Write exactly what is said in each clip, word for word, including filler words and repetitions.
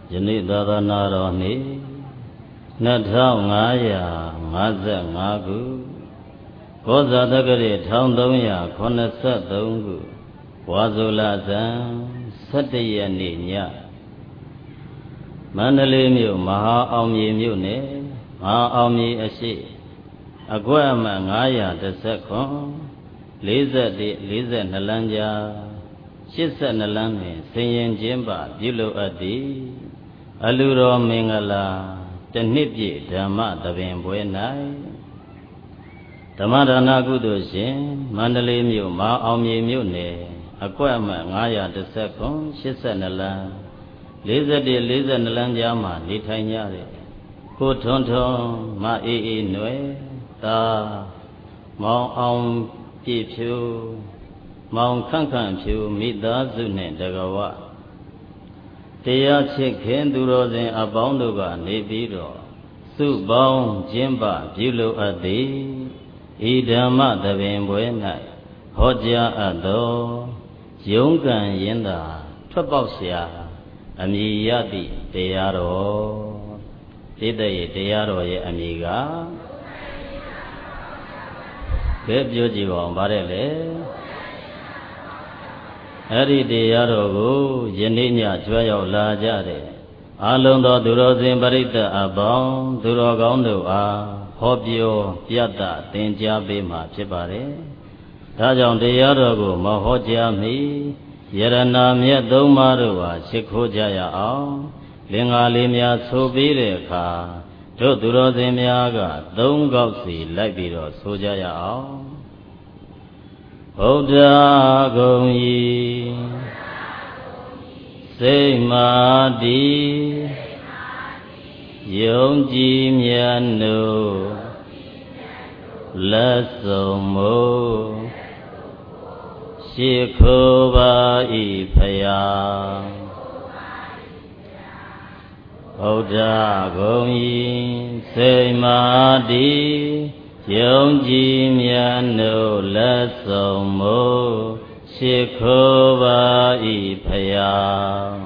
ယနေ့သာသနာတော်နေ့နှစ်ထောင်ငါးရာငါးဆယ်ငါးခုကောဇာတက္ကရာတစ်ထောင်သုံးရာခုနှစ်ဆယ်သုံးခုဝါဆိုလဇန်ဆယ့်တစ်ရက်နေ့ညမန္တလေးမြို့မဟာအောင်မြေမြို့နယ်မဟာအောင်မြေအရှိအကွက်အမှတ်ငါးရာတစ်ဆယ်ခွန်လေးဆယ်တစ်လေးဆယ်နှစ်လမ်းကြားရှစ်ဆယ်နှစ်လမ်းတွင်ဆင်ရင်ကျင်းပပြုလုပ်အပ်သည်အလူတော်မင်္ဂလာတစ်နှစ်ပြည့်ဓမ္မသဘင်ပွဲ၌ဓမ္မဒါနကုသိုလ်ရှင်မန္တလေးမြို့မဟာအောင်မြေမြို့နယ်အကွက်အမှတ်ငါးရာတစ်ဆယ်ခွန်ရှစ်ဆယ်နှစ်လမ်းလေးဆယ်တစ်လေးဆယ်နှစ်လမ်းကြားမှာနေထိုင်ကြတဲ့ကိုထွန်းထွန်းမအေးအေးနွယ်သာမောင်အောင်ပြည့်ဖြူမောင်ခန့်ခန့်ဖြူမိသားစုနှင့်တကဝတရားချစ်ခင်သူတော်စင်အပေါင်းတို့ကနေပြီးတော့စုပေါင်းကျင်းပပြုလုပ်အပ်သည်ဤဓမ္မသဘင်ပွဲ၌ဟောကြားအပ်သောရုံးကန်ရင်သာထွက်ပေါက်ရှာအမည်ရသည့်တရားတော်တိတ္တရဲ့တရားတော်ရဲ့အမည်ကကဲပြောကြည့်ပါဦးဗါတဲ့လေအဲ့ဒီတရားတော်ကိုယနေ့ညကြွရောက်လာကြတဲ့အာလုံးသောသူတော်စင်ပရိသတ်အပေါင်းသူတော်ကောင်းတို့အားဟောပြောပြတ်တာသင်ကြားပေးမှာဖြစ်ပါတယ်။ဒါကြောင့်တရားတော်ကိုမဟောကြားမီယရဏမြတ်သုံးပါးတို့ဟာရှိခိုးကြရအောင်လင်္ကာလေးများဆိုပြီးတဲ့အခါတို့သူတော်စင်များကသုံးခေါက်စီလိုက်ပြီးတော့ဆိုကြရအောင်ဗုဒ္ဓဂုံဤစိတ်မာတိယုံကြည်မြတ်တို့လက်စုံမို့ရှိခိုးပါဤဖယားဗုဒ္ဓဂုံဤစိတ်မာတိယုံကြည်မြတ်တို့လက်စုံမို့ရှိခိုးပါဤဖယား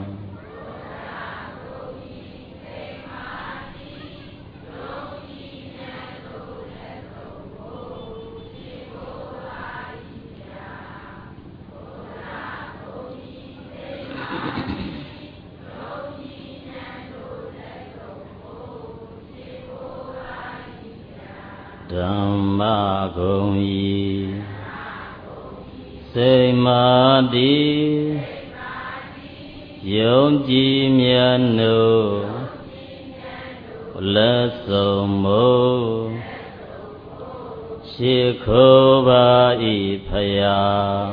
ဓမ္မဂုံဤစိတ်မာတိယုံကြည်မြတ်တို့လက်စုံမို့ရှိခိုးပါဤဖယား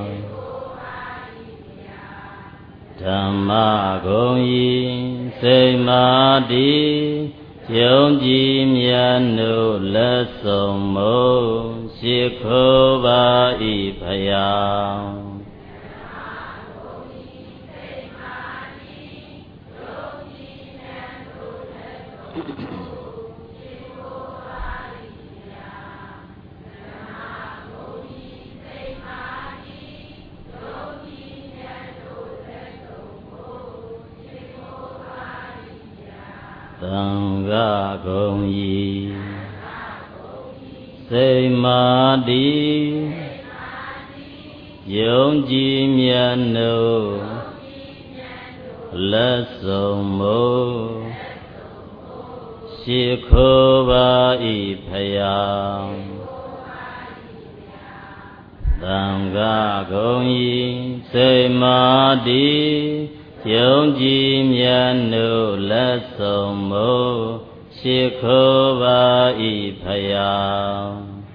ဓမ္မဂုံဤစိတ်မာတိယုံကြည်မြတ်တို့လက်စုံမို့ရှိခိုးပါဤဖယားသံဃာဂုံဤစိတ်မာတိယုံကြည်မြတ်တို့လက်စုံမို့ရှိခိုးပါဤဖယားသံဃာဂုံဤစိတ်မာတိယုံကြည်မြတ်တို့လက်စုံမို့ရှိခိုးပါဤဖယား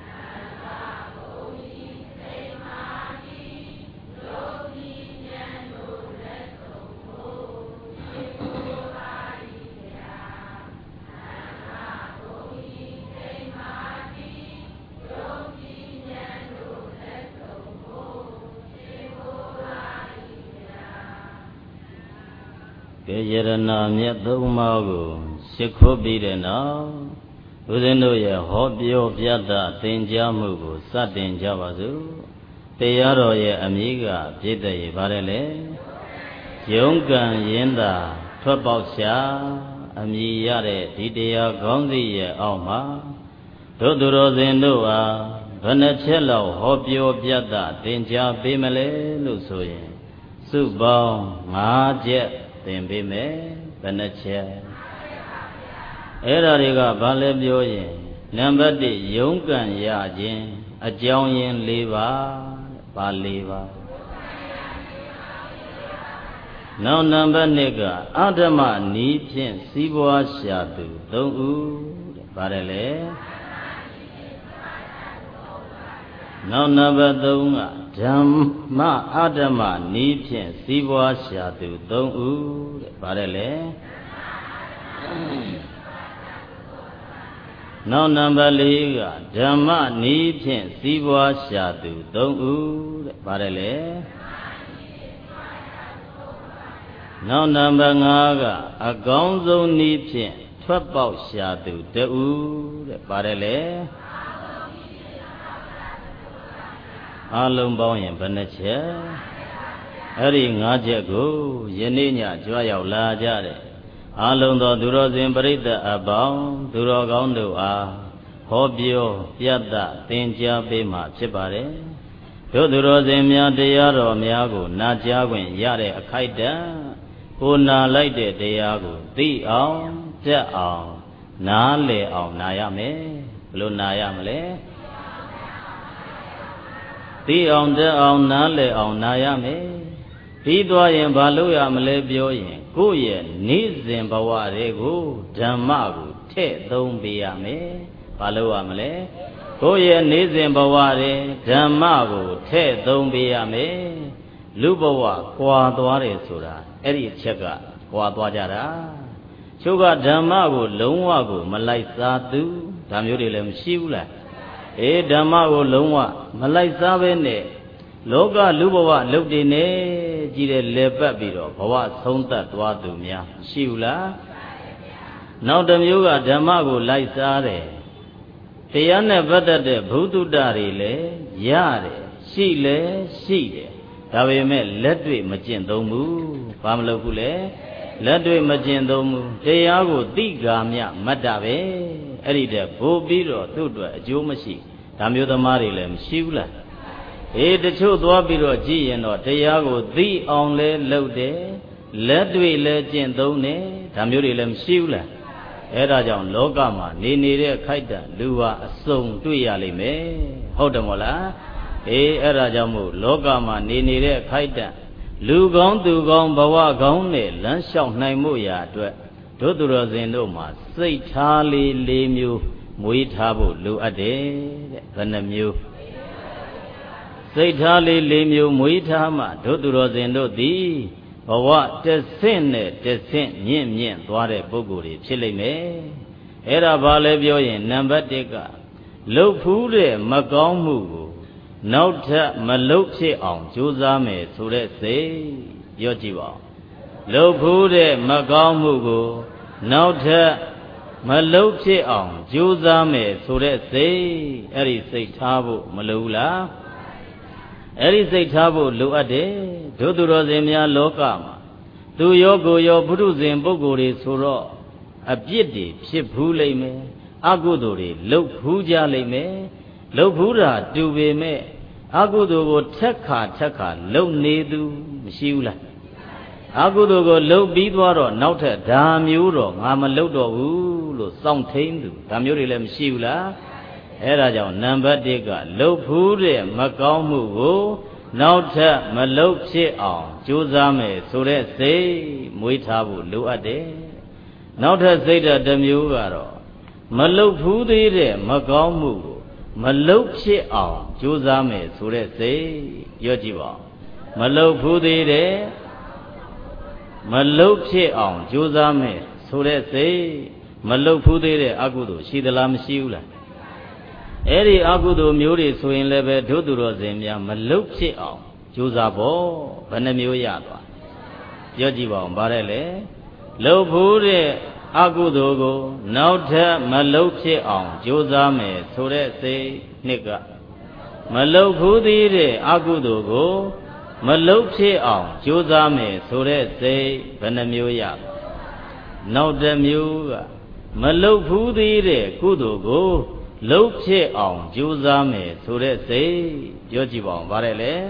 ကဲယရဏမြတ်သုံးပါးကိုရှိခိုးပြီးတဲ့နောက်ဦးဇင်းတို့ရဲ့ဟောပြောပြတာသင်ကြားမှုကိုစတင်ကြပါစို့တရားတော်ရဲ့အမည်ကပြည့်တဲ့ရပါတယ်လေယုံကံရင်သာထွက်ပေါက်ရှာအမည်ရတဲ့ဒီတရားခေါင်းစဉ်ရဲ့အောက်မှာတို့သူတော်စင်တို့ဟာဘယ်နှချက်လောက်ဟောပြောပြတ်သင်ကြားပေးမလဲလို့ဆိုရင်စုပေါင်း၅ချက်သင်ပေးမယ်ဘယ်နှချက်အဲ့ဒါတွေကဘာလဲပြောရင်နံပါတ်၁ရုန်းကန်ရခြင်းအကြောင်းရင်း၄ပါးဘာ၄ပါးနောက်နံပါတ်၂ကအဓမ္မနီးဖြင့်စီးပွားရှာသူ၃ဦးတဲ့ပါတယ်လေနောက်နံပါတ်၃ကဓမ္မအဓမ္မနီးဖြင့်စီးပွားရှာသူ၃ဦးတဲ့ပါတယ်လေနောက်နံပါတ်၄ကဓမ္မနီးဖြင့်စီးပွားရှာသူ၃ဦးတဲ့ပါတယ်လေနောက်နံပါတ်၅ကအကောင်းဆုံးနည်းဖြင့်ထွက်ပေါက်ရှာသူတဦးတဲ့ပါတယ်လေအလုံးပေါင်းရင်ဘယ်နှချက်အဲ့ဒီ၅ချက်ကိုယနေ့ညကြွားရောက်လာကြတဲ့အလုံးသောသူတော်စင်ပရိသတ်အပေါင်းသူတော်ကောင်းတို့အားဟောပြောပြတ်သသင်ကြားပေးမှဖြစ်ပါတယ်တို့သူတော်စင်များတရားတော်များကိုနာကြားခွင့်ရတဲ့အခိုက်အတန့်ကိုနာလိုက်တဲ့တရားကိုသိအောင်တက်အောင်နားလည်အောင်နာရမယ်ဘယ်လိုနာရမလဲသိအောင်တက်အောင်နားလည်အောင်နာရမယ်ပြီးသွားရင်ဘာလို့ရမလဲပြောရင်ကိုယ့်ရဲ့နေ့စဉ်ဘဝတွေကိုဓမ္မကိုထည့်သုံးပေးရမယ်ဘာလို့ရမလဲကိုယ့်ရဲ့နေ့စဉ်ဘဝတွေဓမ္မကိုထည့်သုံးပေးရမယ်လူဘဝကွာသွားတယ်ဆိုတာအဲ့ဒီအချက်ကကွာသွားကြတာချို့ကဓမ္မကိုလုံးဝကိုမလိုက်စားသူဒါမျိုးတွေလည်းမရှိဘူးလားအေးဓမ္မကိုလုံးဝမလိုက်စားပဲနဲ့လောကလူဘဝလုတ်တင်နေကြည့်တဲ့လေပတ်ပြီးတော့ဘဝဆုံးသက်သွားသူများရှိဘူးလားနောက်တစ်မျိုးကဓမ္မကိုလိုက်စားတယ်တရားနဲ့ပတ်သက်တဲ့ဘုဒ္ဓတတွေလည်းရတယ်ရှိလဲရှိတယ်ဒါပေမဲ့လက်တွေ့မကျင့်သုံးဘူးဘာမလုပ်ဘူးလဲလက်တွေ့မကျင့်သုံးဘူးတရားကိုသိကာမြမတ်တာပဲအဲ့ဒီတဲ့ပို့ပြီးတော့သူ့အတွက်အကျိုးမရှိဒါမျိုးသမားတွေလည်းမရှိဘူးလားအေးတချို့သွားပြီးတော့ကြည့်ရင်တော့တရားကိုသိအောင်လဲလုပ်တယ်လက်တွေ့လဲကျင့်သုံးတယ်ဒါမျိုးတွေလည်းမရှိဘူးလားအဲ့ဒါကြောင့်လောကမှာနေနေတဲ့ခိုက်တံလူဟာအစုံတွေ့ရလိမ့်မယ်ဟုတ်တယ်မို့လားအေးအဲ့ဒါကြောင့်မို့လောကမှာနေနေတဲ့ခိုက်တံလူကောင်းသူကောင်းဘဝကောင်းနဲ့လမ်းလျှောက်နိုင်မှုရာအတွက်တို့သူတော်စင်တို့မှာစိတ်ထားလေး၄မျိုးမွေးထားဖို့လိုအပ်တယ်တဲ့ဘယ်နှမျိုးစိတ်ထားလေး၄မျိုးမွေးထားမှတို့သူတော်စင်တို့သည်ဘဝတစ်ဆင့်နဲ့တစ်ဆင့်မြင့်မြင့်သွားတဲ့ပုဂ္ဂိုလ်တွေဖြစ်လိမ့်မယ်အဲ့ဒါဘာလဲပြောရင်နံပါတ်၁ကလှုပ်ဖူးတဲ့မကောင်းမှုကိုနောက်ထပ်မလှုပ်ဖြစ်အောင်ကြိုးစားမယ်ဆိုတဲ့စိတ်ပြောကြည့်ပါဦးလှုပ်ဖူးတဲ့မကောင်းမှုကိုနောက်ထပ်မလှုပ်ဖြစ်အောင်ကြိုးစားမယ်ဆိုတဲ့စိတ်အဲ့ဒီစိတ်ထားဖို့မလိုဘူးလားအဲ့ဒီစိတ်ထားဖို့လိုအပ်တယ်တို့သူတော်စင်များလောကမှာသူရောကိုရောဘုရုဇဉ်ပုဂ္ဂိုလ်တွေဆိုတော့အပြစ်တွေဖြစ်ဘူးလိမ့်မယ်အကုသိုလ်တွေလုပ်ဖူးကြလိမ့်မယ်လုပ်ဖူးတာတူပေမဲ့အကုသိုလ်ကိုထက်ခါထက်ခါလုပ်နေသူမရှိဘူးလားအကုသိုလ်ကိုလုပ်ပြီးသွားတော့နောက်ထပ်ဒါမျိုးတော့ငါမလုပ်တော့ဘူးလို့စောင့်ထိန်သူဒါမျိုးတွေလည်းမရှိဘူးလားအဲ့ဒါကြောင့်နံပါတ်၁ကလှုပ်ဖူးတဲ့မကောင်းမှုကိုနောက်ထပ်မလှုပ်ဖြစ်အောင်ကြိုးစားမယ်ဆိုတဲ့စိတ်မွေးထားဖို့လိုအပ်တယ်နောက်ထပ်စိတ်ဓာတ်တစ်မျိုးကတော့မလှုပ်ဖူးသေးတဲ့မကောင်းမှုကိုမလှုပ်ဖြစ်အောင်ကြိုးစားမယ်ဆိုတဲ့စိတ်ပြောကြည့်ပါဦးမလှုပ်ဖူးသေးတဲ့မလှုပ်ဖြစ်အောင်ကြိုးစားမယ်ဆိုတဲ့စိတ်မလှုပ်ဖူးသေးတဲ့အကုသိုလ်ရှိသလားမရှိဘူးလားအဲ့ဒီအကုသိုလ်မျိုးတွေဆိုရင်လည်းပဲဒုသူတော်စင်များမလှုပ်ဖြစ်အောင်ကြိုးစားဖို့ဘယ်နှမျိုးရသွားပြောကြည့်ပါဦးဗါတဲ့လေလှုပ်ဖူးတဲ့အကုသိုလ်ကိုနောက်ထပ်မလှုပ်ဖြစ်အောင်ကြိုးစားမယ်ဆိုတဲ့စိတ်နှစ်ကမလှုပ်ဖူးသေးတဲ့အကုသိုလ်ကိုမလှုပ်ဖြစ်အောင်ကြိုးစားမယ်ဆိုတဲ့စိတ်ဘယ်နှမျိုးရနောက်တစ်မျိုးကမလုတ်ဘူးသေးတဲ့ကုသိုလ်ကိုလှုပ်ဖြစ်အောင်ကြိုးစားမယ်ဆိုတဲ့စိတ်ပြောကြည့်ပါဦးဗါတယ်လေ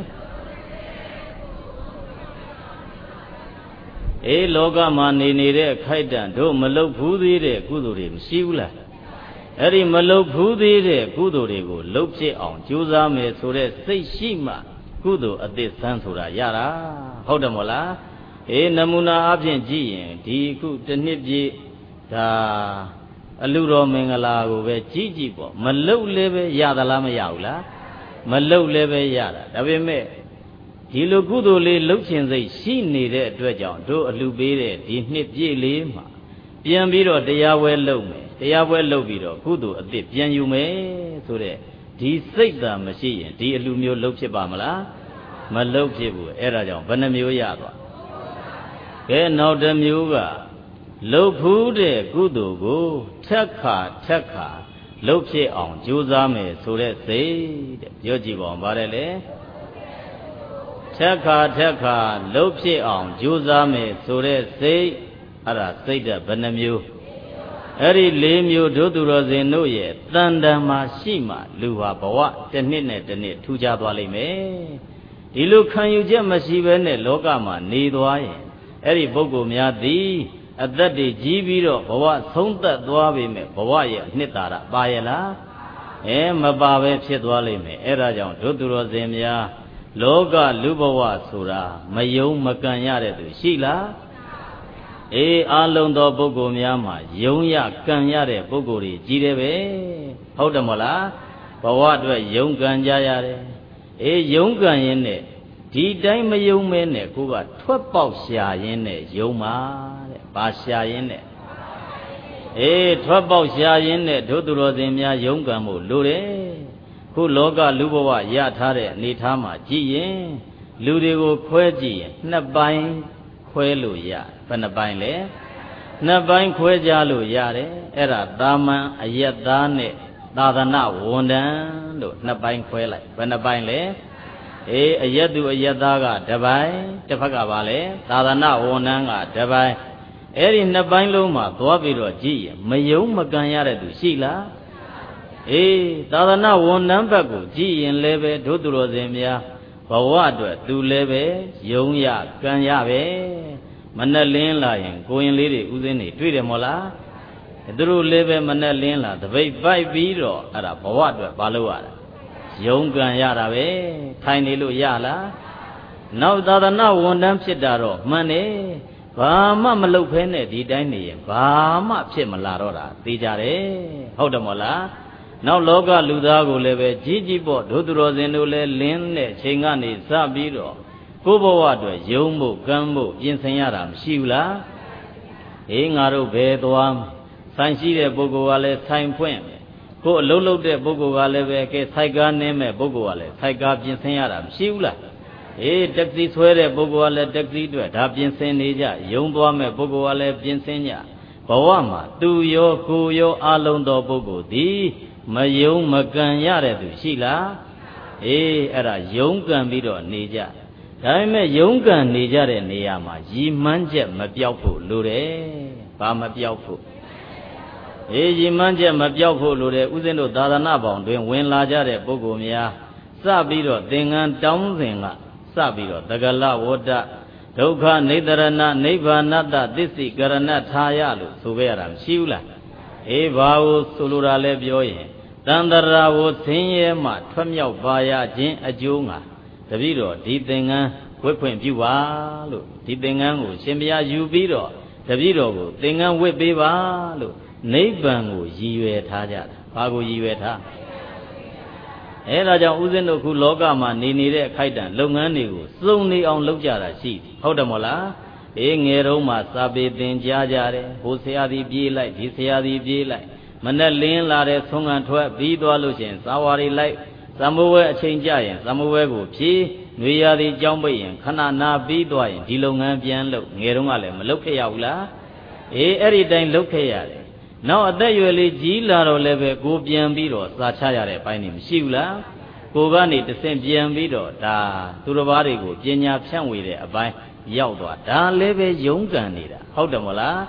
အေးလောကမှာနေနေတဲ့ခိုက်တန်တို့မလုတ်ဘူးသေးတဲ့ကုသိုလ်တွေမရှိဘူးလားအဲ့ဒီမလုတ်ဘူးသေးတဲ့ကုသိုလ်တွေကိုလှုပ်ဖြစ်အောင်ကြိုးစားမယ်ဆိုတဲ့စိတ်ရှိမှကုသိုလ်အသစ်ဆန်းဆိုတာရတာဟုတ်တယ်မို့လားအေးနမူနာအဖြစ်ကြည့်ရင်ဒီခုတစ်နှစ်ပြည့်ဒါအလူတော်မင်္ဂလာကိုပဲကြည့်ကြည့်ပေါ့မလုတ်လည်းပဲရသလားမရဘူးလားမလုတ်လည်းပဲရတာဒါပေမဲ့ဒီလိုကုသိုလ်လေးလှုပ်ခြင်းစိတ်ရှိနေတဲ့အတွက်ကြောင့်တို့အလူပေးတဲ့ဒီနှစ်ပြည့်လေးမှာပြန်ပြီးတော့တရားပွဲလုပ်မယ်တရားပွဲလုပ်ပြီးတော့ကုသိုလ်အသစ်ပြန်ယူမယ်ဆိုတဲ့ဒီစိတ်သာမရှိရင်ဒီအလူမျိုးလှုပ်ဖြစ်ပါမလားမလှုပ်ဖြစ်ဘူးအဲ့ဒါကြောင့်ဘယ်နှမျိုးရသွားကဲနောက်တစ်မျိုးကလှုပ်ဖူးတဲ့ကုသိုလ်ကိုထက်ခါထက်ခါလှုပ်ဖြစ်အောင်ကြိုးစားမယ်ဆိုတဲ့စိတ်တဲ့ပြောကြည့်ပါဦးဗါတယ်လေထက်ခါထက်ခါလှုပ်ဖြစ်အောင်ကြိုးစားမယ်ဆိုတဲ့စိတ်အဲ့ဒါစိတ်တဲ့ဘယ်နှမျိုးအဲ့ဒီလေးမျိုးတို့သူတော်စင်တို့ရဲ့တန်တန်မှာရှိမှလူဟာဘဝတစ်နှစ်နဲ့တစ်နှစ်ထူးခြားသွားလိမ့်မယ်ဒီလိုခံယူချက်မရှိဘဲနဲ့လောကမှာနေသွားရင်အဲ့ဒီပုဂ္ဂိုလ်များသည်အသက်တွေကြီးပြီးတော့ဘဝဆုံးသက်သွားပြီမဲ့ဘဝရဲ့အနှစ်သာရပါရဲ့လားအဲမပါပဲဖြစ်သွားလိမ့်မယ်အဲ့ဒါကြောင့်တို့သူတော်စင်များလောကလူဘဝဆိုတာမယုံမကံရတဲ့သူရှိလားအေးအလုံးသောပုဂ္ဂိုလ်များမှာယုံရကံရတဲ့ပုဂ္ဂိုလ်တွေကြီးတယ်ပဲဟုတ်တယ်မလားဘဝအတွက်ယုံကံကြရတယ်အေးယုံကံရင်နဲ့ဒီတိုင်းမယုံမဲနဲ့ကိုကထွက်ပေါက်ရှာရင်းနဲ့ယုံပါတဲ့ဘာရှာရင်းနဲ့အေးထွက်ပေါက်ရှာရင်းနဲ့တို့သူတော်စင်များယုံကံမှုလိုတယ်ခုလောကလူဘဝရထားတဲ့အနေထားမှာကြည့်ရင်လူတွေကိုခွဲကြည့်ရင်နှစ်ပိုင်းခွဲလို့ရဘယ်နှပိုင်းလဲနှစ်ပိုင်းခွဲကြလို့ရတယ်အဲ့ဒါသာမန်အယက်သားနဲ့သာသနာဝန်တန်းလို့နှစ်ပိုင်းခွဲလိုက်ဘယ်နှပိုင်းလဲအေးအယက်သူအယက်သားကတစ်ပိုင်းတစ်ဖက်ကပါလေသာသနာဝန်တန်းကတစ်ပိုင်းအဲ့ဒီနှစ်ပိုင်းလုံးမှာသွားပြီးတော့ကြည့်ရင်မယုံမကံရတဲ့သူရှိလားအေးသာသနာဝန်တန်းဘက်ကိုကြည့်ရင်လည်းပဲတို့သူတော်စင်များဘဝအတွက်သူလည်းပဲယုံရကံရပဲမနဲ့လင်းလာရင်ကိုရင်လေးတွေဥစဉ်တွေတွေ့တယ်မို့လားသူတို့လည်းပဲမနဲ့လင်းလာတပိတ်ပိုက်ပြီးတော့အဲ့ဒါဘဝအတွက်ဘာလို့ရတာယုံကံရတာပဲထိုင်နေလို့ရလားနောက်သာသနာဝန်တန်းဖြစ်တာတော့မှန်တယ်ဘာမှမလုပ်ဖဲနဲ့ဒီတိုင်းနေရင်ဘာမှဖြစ်မလာတော့တာသိကြတယ်ဟုတ်တယ်မို့လားနောက်လောကလူသားကိုလည်းပဲကြီးကြီးပေါ့ဒုသူတော်စင်တို့လည်းလင်းတဲ့ချိန်ကနေစပြီးတော့ကိုယ်ဘဝအတွက်ယုံမှုကံမှုပြင်ဆင်ရတာမရှိဘူးလားအေးငါတို့ဘယ်သွားဆိုင်ရှိတဲ့ပုဂ္ဂိုလ်ကလည်းဆိုင်ဖွင့်ကိုယ်အလုံးလုံးတဲ့ပုဂ္ဂိုလ်ကလည်းပဲကဲစိုက်ကားနင်းမဲ့ပုဂ္ဂိုလ်ကလည်းစိုက်ကားပြင်ဆင်ရတာမရှိဘူးလားအေးတက္ကစီဆွဲတဲ့ပုဂ္ဂိုလ်ကလည်းတက္ကစီအတွက်ဒါပြင်ဆင်နေကြယုံသွားမဲ့ပုဂ္ဂိုလ်ကလည်းပြင်ဆင်ကြဘဝမှာသူရောကိုရောအလုံးသောပုဂ္ဂိုလ်သည်မယုံမကံရတဲ့သူရှိလားအေးအဲ့ဒါယုံကံပြီးတော့နေကြဒါပေမဲ့ယုံကံနေကြတဲ့နေရာမှာရည်မှန်းချက်မပြောက်ဖို့လိုတယ်ဘာမပြောက်ဖို့အေးရည်မှန်းချက်မပြောက်ဖို့လိုတယ်ဥစဉ်တို့သာသနာပေါင်းတွင်ဝင်လာကြတဲ့ပုဂ္ဂိုလ်များစပြီးတော့သင်္ကန်းတောင်းစဉ်ကစပြီးတော့တဂလဝတ္တဒုက္ခနိတရဏနိဗ္ဗာနတသစ္စိကရဏထာယလို့ဆိုခဲ့ရတာမရှိဘူးလားအေးဘာကိုဆိုလိုတာလဲပြောရင်တန္တရာကိုဆင်းရဲမှထွက်မြောက်ပါရခြင်းအကျိုးငါတပည့်တော်ဒီသင်္ကန်းဝတ်ခွင့်ပြုပါလို့ဒီသင်္ကန်းကိုရှင်ဘုရားယူပြီးတော့တပည့်တော်ကိုသင်္ကန်းဝတ်ပေးပါလို့နိဗ္ဗာန်ကိုရည်ရွယ်ထားကြတာဘာကိုရည်ရွယ်ထားအဲဒါကြောင့်ဥစဉ်တို့ခုလောကမှာနေနေတဲ့အခိုက်အတန့်လုပ်ငန်းတွေကိုစုံနေအောင်လုပ်ကြတာရှိတယ်ဟုတ်တယ်မို့လားအေးငယ်တုန်းမှစာပေသင်ကြားကြတယ်ဟိုဆရာသည်ပြေးလိုက်ဒီဆရာသည်ပြေးလိုက်မနဲ့လင်းလာတဲ့ဆုံးခံထွက်ပြီးသွားလို့ရှိရင်သာဝရီလိုက်သမုဝဲအချိန်ကြရင်သမုဝဲကိုဖြည့်နွေရာသီကြောင်းပိတ်ရင်ခဏနာပြီးသွားရင်ဒီလုပ်ငန်းပြန်လုပ်ငယ်တုန်းကလည်းမလုပ်ခဲ့ရဘူးလားအေးအဲ့ဒီတိုင်းလုပ်ခဲ့ရတယ်နောက်အသက်ရွယ်လေးကြီးလာတော့လည်းပဲကိုပြန်ပြီးတော့စာချရတဲ့အပိုင်းနေမရှိဘူးလားကိုကနေတဆင့်ပြန်ပြီးတော့ဒါသူတစ်ပါးတွေကိုပညာဖြန့်ဝေတဲ့အပိုင်းရောက်သွားဒါလည်းပဲယုံကံနေတာဟုတ်တယ်မလား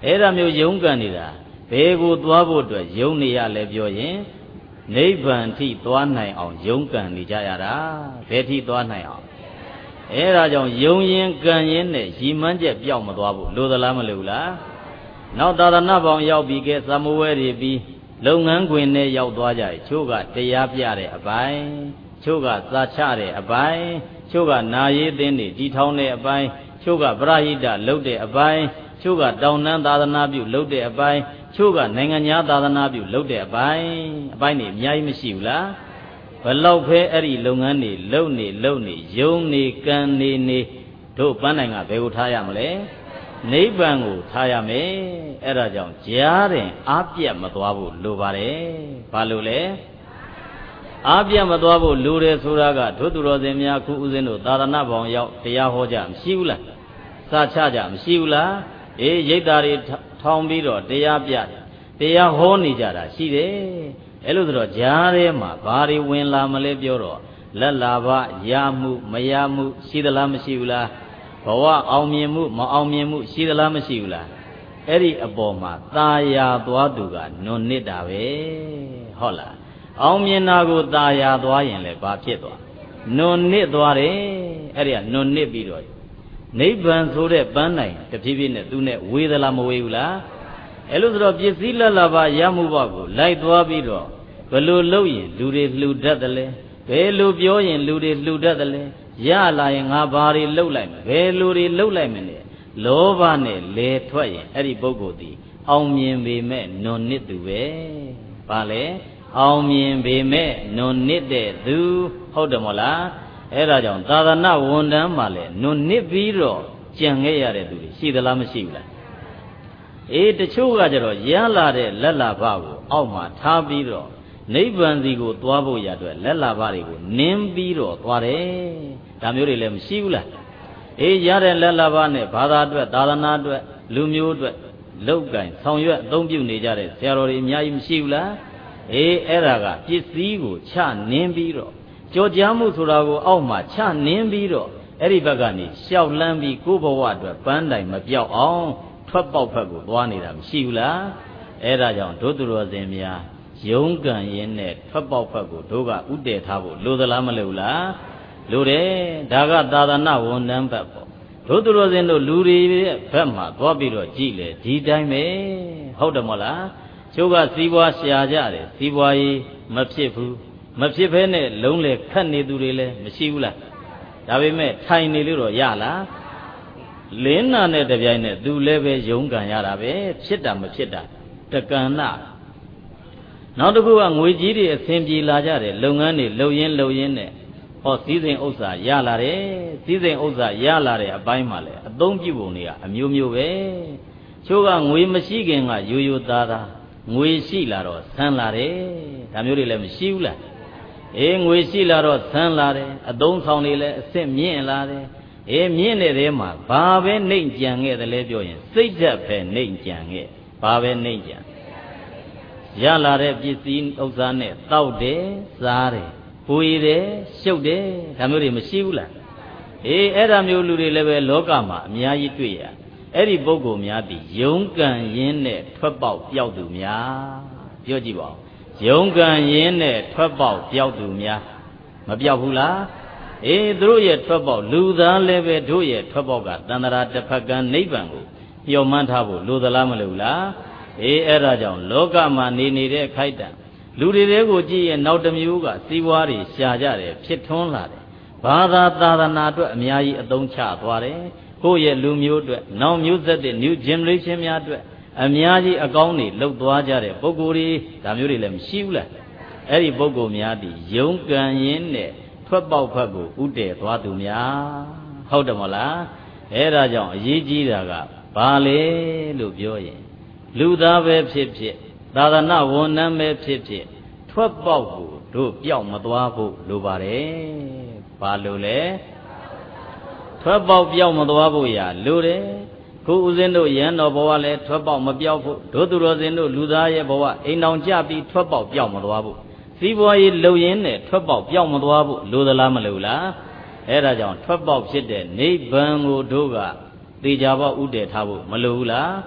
အဲ့ဒါမျိုးယုံကံနေတာဘယ်ကိုသွားဖို့အတွက်ယုံနေရလဲပြောရင်နိဗ္ဗာန်ထိသွားနိုင်အောင်ယုံကံနေကြရတာဘယ်ထိသွားနိုင်အောင်အဲ့ဒါကြောင့်ယုံရင်ကံရင်နဲ့ရည်မှန်းချက်ပြောက်မသွားဘူးလိုသလားမလိုဘူးလားနောက်သာသနာပေါင်းရောက်ပြီးကဲသမဝဲတွေပြီးလုပ်ငန်းခွင်နဲ့ရောက်သွားကြချို့ကတရားပြတဲ့အပိုင်းချို့ကစာချတဲ့အပိုင်းချို့ကနာရေးသင်းတွေတီထောင်တဲ့အပိုင်းချို့ကပရဟိတလုပ်တဲ့အပိုင်းချို့ကတောင်တန်းသာသနာပြုလုပ်တဲ့အပိုင်းချို့ကနိုင်ငံသားသာသနာပြုလုပ်တဲ့အပိုင်းအပိုင်းတွေအများကြီးမရှိဘူးလားဘလောက်ပဲအဲ့ဒီလုပ်ငန်းတွေလုပ်နေလုပ်နေယုံနေကံနေနေတို့ပန်းနိုင်ကဘယ်ကိုထားရမလဲနိဗ္ဗာန်ကိုထားရမယ်အဲ့ဒါကြောင့်ကြားတယ်အားပြတ်မသွားဘူးလိုပါတယ်ဘာလို့လဲအားပြတ်မသွားဘူးလိုတယ်ဆိုတာကတို့သူတော်စင်များခုဥစဉ်တို့သာသနာ့ဘောင်ရောက်တရားဟောကြမရှိဘူးလားစာချကြမရှိဘူးလားအေးရိတ်သားတွေထောင်ပြီးတော့တရားပြတရားဟောနေကြတာရှိတယ်အဲ့လိုဆိုတော့ကြားထဲမှာဘာတွေဝင်လာမလဲပြောတော့လက်လာဘရမှုမရမှုရှိသလားမရှိဘူးလားဘဝအောင်မြင်မှုမအောင်မြင်မှုရှိသလားမရှိဘူးလားအဲ့ဒီအပေါ်မှာตาယာသွားသူကနွန်နစ်တာပဲဟုတ်လားအောင်မြင်တာကိုตาယာသွားရင်လည်းဘာဖြစ်သွားနွန်နစ်သွားတယ်အဲ့ဒီကနွန်နစ်ပြီးတော့နိဗ္ဗာန်ဆိုတဲ့ပန်းနိုင်တဖြည်းဖြည်းနဲ့သူနဲ့ဝေသလားမဝေဘူးလားအဲ့လိုဆိုတော့ပစ္စည်းလက်လာပါရမှုဘကိုလိုက်သွားပြီးတော့ဘယ်လိုလုပ်ရင်လူတွေလှူတတ်တယ်လဲဘယ်လိုပြောရင်လူတွေလှူတတ်တယ်လဲရလာရင်ငါဘာတွေလှုပ်လိုက်မယ်ဘယ်လိုတွေလှုပ်လိုက်မယ်လဲလောဘနဲ့လေထွက်ရင်အဲ့ဒီပုဂ္ဂိုလ်ဒီအောင်မြင်ပေမဲ့နွန်နစ်သူပဲဘာလဲအောင်မြင်ပေမဲ့နွန်နစ်တဲ့သူဟုတ်တယ်မို့လားအဲ့ဒါကြောင့်သာသနာဝန်ထမ်းမှလည်းနွန်နစ်ပြီးတော့ကြံခဲ့ရတဲ့သူတွေရှိသလားမရှိဘူးလားအေးတချို့ကကြတော့ရလာတဲ့လက်လာဘကိုအောက်မှာထားပြီးတော့နိဗ္ဗာန်စီကိုသွားဖို့ရအတွက်လက်လာဘတွေကိုနင်းပြီးတော့သွားတယ်ဒါမျိုးတွေလည်းမရှိဘူးလားအေးရတဲ့လက်လာဘနဲ့ဘာသာအတွက်သာသနာအတွက်လူမျိုးအတွက်လောက်ကင်ဆောင်ရွက်အသုံးပြုနေကြတဲ့ဆရာတော်တွေအများကြီးမရှိဘူးလားအေးအဲ့ဒါကပစ္စည်းကိုချနင်းပြီးတော့ကြော်ကြားမှုဆိုတာကိုအောက်မှာချနင်းပြီးတော့အဲ့ဒီဘက်ကနေရှောက်လန်းပြီးကိုယ့်ဘဝအတွက်ပန်းတိုင်မပြောက်အောင်ထွက်ပေါက်ဖက်ကိုသွားနေတာမရှိဘူးလားအဲ့ဒါကြောင့်ဒုသူတော်စင်များယုံကံရင်နဲ့ထွက်ပေါက်ဖက်ကိုတို့ကဥတည်ထားဖို့လိုသလားမလိုဘူးလားလိုတယ်ဒါကသာသနာဝန်ထမ်းဘက်ပေါ့ဒုသူတော်စင်တို့လူတွေရဲ့ဘက်မှာသွားပြီးတော့ကြည်လေဒီတိုင်းပဲဟုတ်တယ်မဟုတ်လားကျိုးကစီးပွားရှာကြတယ်စီးပွားရေးမဖြစ်ဘူးမဖြစ်ဘဲနဲ့လုံးလေခတ်နေသူတွေလည်းမရှိဘူးလားဒါပေမဲ့ထိုင်နေလို့တော့ရလားလင်းနာနဲ့တပြိုင်နဲ့သူလည်းပဲယုံကံရတာပဲဖြစ်တာမဖြစ်တာတကံနာနောက်တစ်ခုကငွေကြီးတွေအဆင်ပြေလာကြတယ်လုပ်ငန်းတွေလှုပ်ရင်းလှုပ်ရင်းနဲ့ဟောစည်းစိမ်ဥစ္စာရလာတယ်စည်းစိမ်ဥစ္စာရလာတဲ့အပိုင်းမှာလည်းအသုံးပြုပုံတွေကအမျိုးမျိုးပဲချိုးကငွေမရှိခင်ကရိုးရိုးသားသားငွေရှိလာတော့ဆန်းလာတယ်ဒါမျိုးတွေလည်းမရှိဘူးလားအေးငွေရှိလာတော့ဆန်းလာတယ်အသုံးဆောင်တွေလည်းအဆင့်မြင့်လာတယ်အေးမြင့်တဲ့ထဲမှာဘာပဲနှိမ့်ကြံခဲ့တယ်လဲပြောရင်စိတ်ဓာတ်ပဲနှိမ့်ကြံခဲ့ဘာပဲနှိမ့်ကြံရလာတဲ့ပစ္စည်းဥစ္စာနဲ့တောက်တယ်စားတယ်ပွေတယ်ရှုပ်တယ်ဒါမျိုးတွေမရှိဘူးလားအေးအဲ့ဒါမျိုးလူတွေလည်းပဲလောကမှာအများကြီးတွေ့ရအဲ့ဒီပုဂ္ဂိုလ်များသည်ယုံကံရင်းနဲ့ထွက်ပေါက်ပျောက်သူများပြောကြည့်ပါဦးယုံကံရင်းနဲ့ထွက်ပေါက်ပျောက်သူများမပျောက်ဘူးလားအေးသူတို့ရဲ့ထွက်ပေါက်လူသားလည်းပဲတို့ရဲ့ထွက်ပေါက်ကတန္တရာတစ်ဖက်ကနိဗ္ဗာန်ကိုမျှော်မှန်းထားဖို့လိုသလားမလိုဘူးလားအေးအဲ့ဒါကြောင့်လောကမှာနေနေတဲ့ခိုက်တံလူတွေတွေကိုကြည့်ရင်နောက်တစ်မျိုးကစီးပွားတွေရှာကြတယ်ဖြစ်ထွန်းလာတယ်ဘာသာသာသနာအတွက်အများကြီးအသုံးချသွားတယ်ကိုယ့်ရဲ့လူမျိုးအတွက်နောက်မျိုးဆက်တဲ့ new generation များအတွက်အများကြီးအကောင်းတွေလှုပ်သွားကြတဲ့ပုဂ္ဂိုလ်တွေဒါမျိုးတွေလည်းမရှိဘူးလားအဲ့ဒီပုဂ္ဂိုလ်များဒီယုံကံရင်းနဲ့ထွက်ပေါက်ဖက်ကိုဥတည်သွားသူများဟုတ်တယ်မဟုတ်လားအဲ့ဒါကြောင့်အရေးကြီးတာကဘာလဲလို့ပြောရင်လူသားပဲဖြစ်ဖြစ်သာသနာဝန်ထမ်းပဲဖြစ်ဖြစ်ထွက်ပေါက်ကိုတို့ပြောက်မသွားဖို့လိုပါတယ်ဘာလို့လဲထွက်ပေါက်ပြောက်မသွားဖို့ရလိုတယ်ခုဦးဇင်းတို့ရန်တော်ဘဝလည်းထွက်ပေါက်မပြောက်ဖို့တို့သူတော်စင်တို့လူသားရဲ့ဘဝအိမ်တော်ကြပြီးထွက်ပေါက်ပြောက်မသွားဖို့စီးပွားရေးလုံရင်းနဲ့ထွက်ပေါက်ပြောက်မသွားဖို့လိုသလားမလိုလားအဲ့ဒါကြောင့်ထွက်ပေါက်ဖြစ်တဲ့နိဗ္ဗာန်ကိုတို့ကသေချာပေါက်ဥတည်ထားဖို့မလိုဘူးလား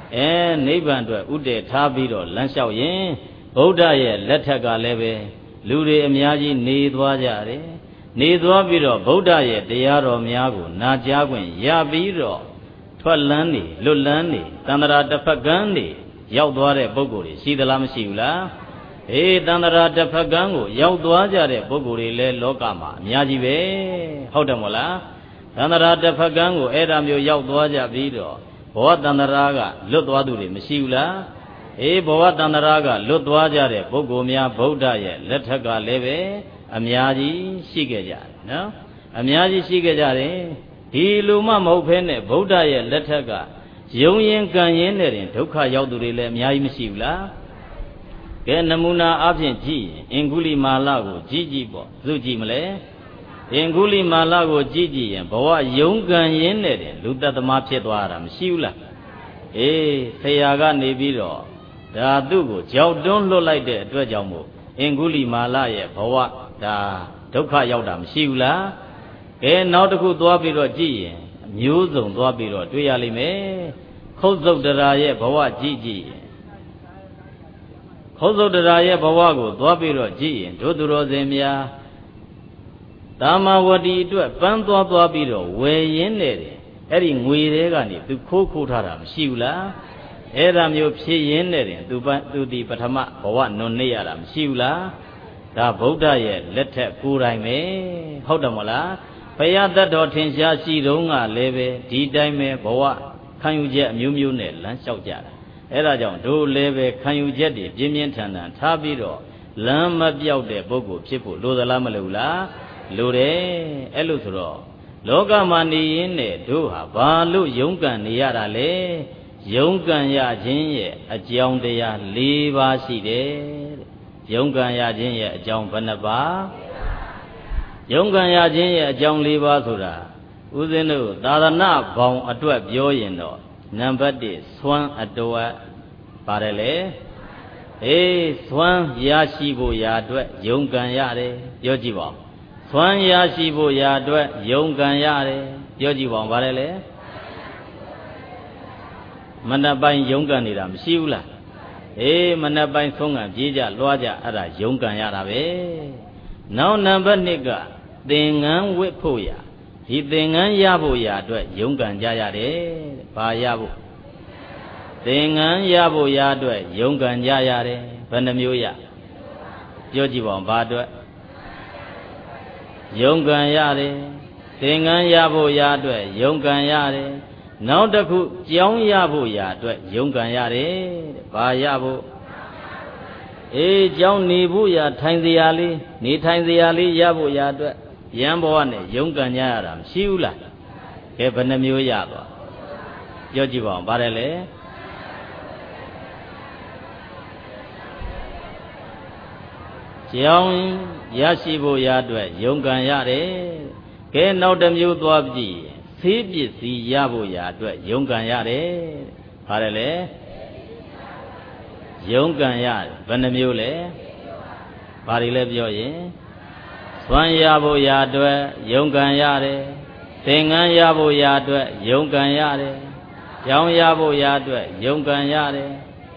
အဲနိဗ္ဗာန်အတွက်ဥတည်ထားပြီးတော့လမ်းလျှောက်ရင်ဗုဒ္ဓရဲ့လက်ထက်ကလည်းပဲလူတွေအများကြီးနေသွားကြတယ်နေသွားပြီးတော့ဗုဒ္ဓရဲ့တရားတော်များကိုနာကြားခွင့်ရပြီးတော့ထွက်လန်းနေလွတ်လန်းနေတန္တရာတစ်ဖက်ကန်းနေရောက်သွားတဲ့ပုဂ္ဂိုလ်တွေရှိသလားမရှိဘူးလားအေးတန္တရာတစ်ဖက်ကန်းကိုရောက်သွားကြတဲ့ပုဂ္ဂိုလ်တွေလည်းလောကမှာအများကြီးပဲဟုတ်တယ်မို့လားတန္တရာတစ်ဖက်ကန်းကိုအဲ့ဒါမျိုးရောက်သွားကြပြီးတော့ဘဝတန္တရာကလွတ်သွားသူတွေမရှိဘူးလားအေးဘဝတန္တရာကလွတ်သွားကြတဲ့ပုဂ္ဂိုလ်များဗုဒ္ဓရဲ့လက်ထက်ကလည်းပဲအများကြီးရှိခဲ့ကြတယ်နော်အများကြီးရှိခဲ့ကြတယ်ဒီလူမှမဟုတ်ဖဲနဲ့ဗုဒ္ဓရဲ့လက်ထက်ကယုံရင်ကံရင်နဲ့တင်ဒုက္ခရောက်သူတွေလည်းအများကြီးမရှိဘူးလားကဲနမူနာအဖြစ်ကြည့်ရင်အင်္ဂုလိမာလကိုကြည့်ကြည့်ပေါ့သူကြည့်မလဲအင်္ဂုလိမာလကိုကြည့်ကြည့်ရင်ဘဝယုံကံရင်နဲ့တင်လူတ္တသမားဖြစ်သွားတာမရှိဘူးလားအေးဆရာကနေပြီးတော့ဒါသူ့ကိုကြောက်တွန်းလွတ်လိုက်တဲ့အတွက်ကြောင့်မို့အင်္ဂုလိမာလရဲ့ဘဝဒါဒုက္ခရောက်တာမရှိဘူးလားကဲနောက်တစ်ခုသွားပြီးတော့ကြည့်ရင်မျိုးစုံသွားပြီးတော့တွေ့ရလိမ့်မယ်ခုတ်သုတ်တရာရဲ့ဘဝကြည့်ကြည့်ရင်ခုတ်သုတ်တရာရဲ့ဘဝကိုသွားပြီးတော့ကြည့်ရင်တို့သူတော်စင်များတာမဝတီအတွက်ပန်းသွားသွားပြီးတော့ဝယ်ရင်းနေတယ်အဲ့ဒီငွေတွေကနေသူခိုးခိုးထားတာမရှိဘူးလားအဲ့ဒါမျိုးဖြစ်ရင်းနေတယ်သူသူဒီပထမဘဝနွန်နေရတာမရှိဘူးလားဒါဗုဒ္ဓရဲ့လက်ထက်ကိုယ်တိုင်ပဲဟုတ်တယ်မလားဘုရားတတ်တော်ထင်ရှားရှိတုန်းကလည်းပဲဒီတိုင်းပဲဘဝခံယူချက်အမျိုးမျိုးနဲ့လမ်းလျှောက်ကြတာအဲ့ဒါကြောင့်တို့လည်းပဲခံယူချက်တွေပြင်းပြင်းထန်ထန်ထားပြီးတော့လမ်းမပြောက်တဲ့ပုဂ္ဂိုလ်ဖြစ်ဖို့လိုသလားမလိုလားလိုတယ်အဲ့လိုဆိုတော့လောကမှာနေရင်းနဲ့တို့ဟာဘာလို့ယုံကံနေရတာလဲယုံကံရခြင်းရဲ့အကြောင်းတရား၄ပါးရှိတယ်တဲ့ယုံကံရခြင်းရဲ့အကြောင်းဘယ်နှပါးယုံကံရခြင်းရဲ့အကြောင်း၄ပါးဆိုတာဦးဇင်းတို့သာသနာဘောင်အတွက်ပြောရင်တော့နံပါတ်၁စွမ်းအတွက်ပါတယ်လေအေးစွမ်းရရှိဖို့ရာအတွက်ယုံကံရတယ်ပြောကြည့်ပါဦးစွမ်းရရှိဖို့ရာအတွက်ယုံကံရတယ်ပြောကြည့်ပါဦးပါတယ်လေမနက်ပိုင်းယုံကံနေတာမရှိဘူးလားအေးမနက်ပိုင်းဆုံးကံပြေးကြလွှားကြအဲ့ဒါယုံကံရတာပဲနောက်နံပါတ်၂ကသင်္ကန်းဝတ်ဖို့ရာဒီသင်္ကန်းရဖို့ရာအတွက်ယုံကံကြရတယ်ဘာရဖို့သင်္ကန်းရဖို့ရာအတွက်ယုံကံကြရတယ်ဘယ်နှမျိုးရပြောကြည့်ပါဦးဘာအတွက်ယုံကံရတယ်သင်္ကန်းရဖို့ရာအတွက်ယုံကံရတယ်နောက်တစ်ခုကြောင်းရဖို့ရာအတွက်ယုံကံရတယ်ဘာရဖို့အေးကြောင်းနေဖို့ရာထိုင်စရာလေးနေထိုင်စရာလေးရဖို့ရာအတွက်ရံဘဝနဲ့ယုံကံကြရတာမရှိဘူးလားကဲဘယ်နှမျိုးရသွားပြောကြည့်ပါဦးဗါတယ်လေကြောင်းရရှိဖို့ရာအတွက်ယုံကံရတယ်ကဲနောက်တစ်မျိုးသွားကြည့်ဆေးပစ္စည်းရဖို့ရာအတွက်ယုံကံရတယ်ဗါတယ်လေယုံကံရတယ်ဘယ်နှမျိုးလဲဘာတွေလဲပြောရင်စွမ်းရဖို့ရာအတွက်ယုံကံရတယ်သင်္ကန်းရဖို့ရာအတွက်ယုံကံရတယ်ကြောင်းရဖို့ရာအတွက်ယုံကံရတယ်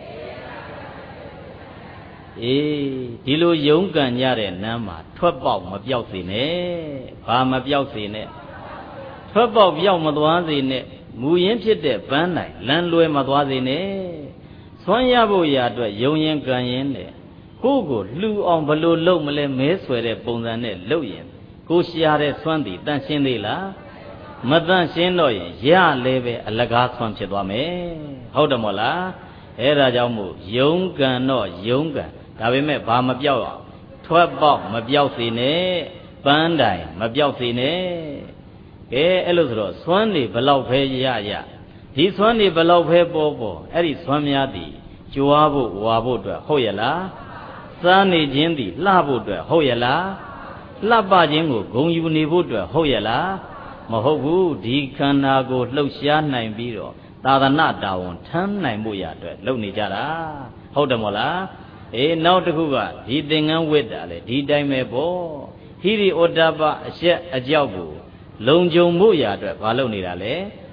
အေးဒီလိုယုံကံရတဲ့နမ်းမှာထွက်ပေါက်မပြောက်စေနဲ့ဘာမပြောက်စေနဲ့ထွက်ပေါက်ပြောက်မသွားစေနဲ့မူရင်းဖြစ်တဲ့ပန်းနိုင်လမ်းလွဲမသွားစေနဲ့စွမ်းရဖို့ရာအတွက်ယုံရင်ကံရင်နဲ့ကိုယ့်ကိုလှူအောင်ဘလို့လုပ်မလဲမဲဆွဲတဲ့ပုံစံနဲ့လုပ်ရင်ကိုရှာတဲ့စွမ်းတည်တန့်ရှင်းသေးလားမတန့်ရှင်းတော့ရင်ရလဲပဲအလကားစွမ်းဖြစ်သွားမယ်ဟုတ်တယ်မို့လားအဲ့ဒါကြောင့်မို့ယုံကံတော့ယုံကံဒါပေမဲ့ဘာမပြောက်အောင်ထွက်ပေါက်မပြောက်စေနဲ့ပန်းတိုင်မပြောက်စေနဲ့ကဲအဲ့လိုဆိုတော့စွမ်းနေဘလောက်ပဲရရဒီစွမ်းနေဘလောက်ပဲပေါ်ပေါ်အဲ့ဒီစွမ်းများသည်ကြွားဖို့ဝါဖို့အတွက်ဟုတ်ရဲ့လားစားနေခြင်းသည်လှဖို့အတွက်ဟုတ်ရဲ့လားလှပခြင်းကိုဂုံယူနေဖို့အတွက်ဟုတ်ရဲ့လားမဟုတ်ဘူးဒီခန္ဓာကိုလှုပ်ရှားနိုင်ပြီးတော့သာသနာတာဝန်ထမ်းနိုင်မှုရအတွက်လုပ်နေကြတာဟုတ်တယ်မို့လားအေးနောက်တစ်ခုကဒီသင်္ကန်းဝတ်တာလေဒီတိုင်းပဲပေါ့ဟိရိဩတ္တပအရှက်အကြောက်ကိုလုံခြုံမှုရအတွက်မလုပ်နေတာလေ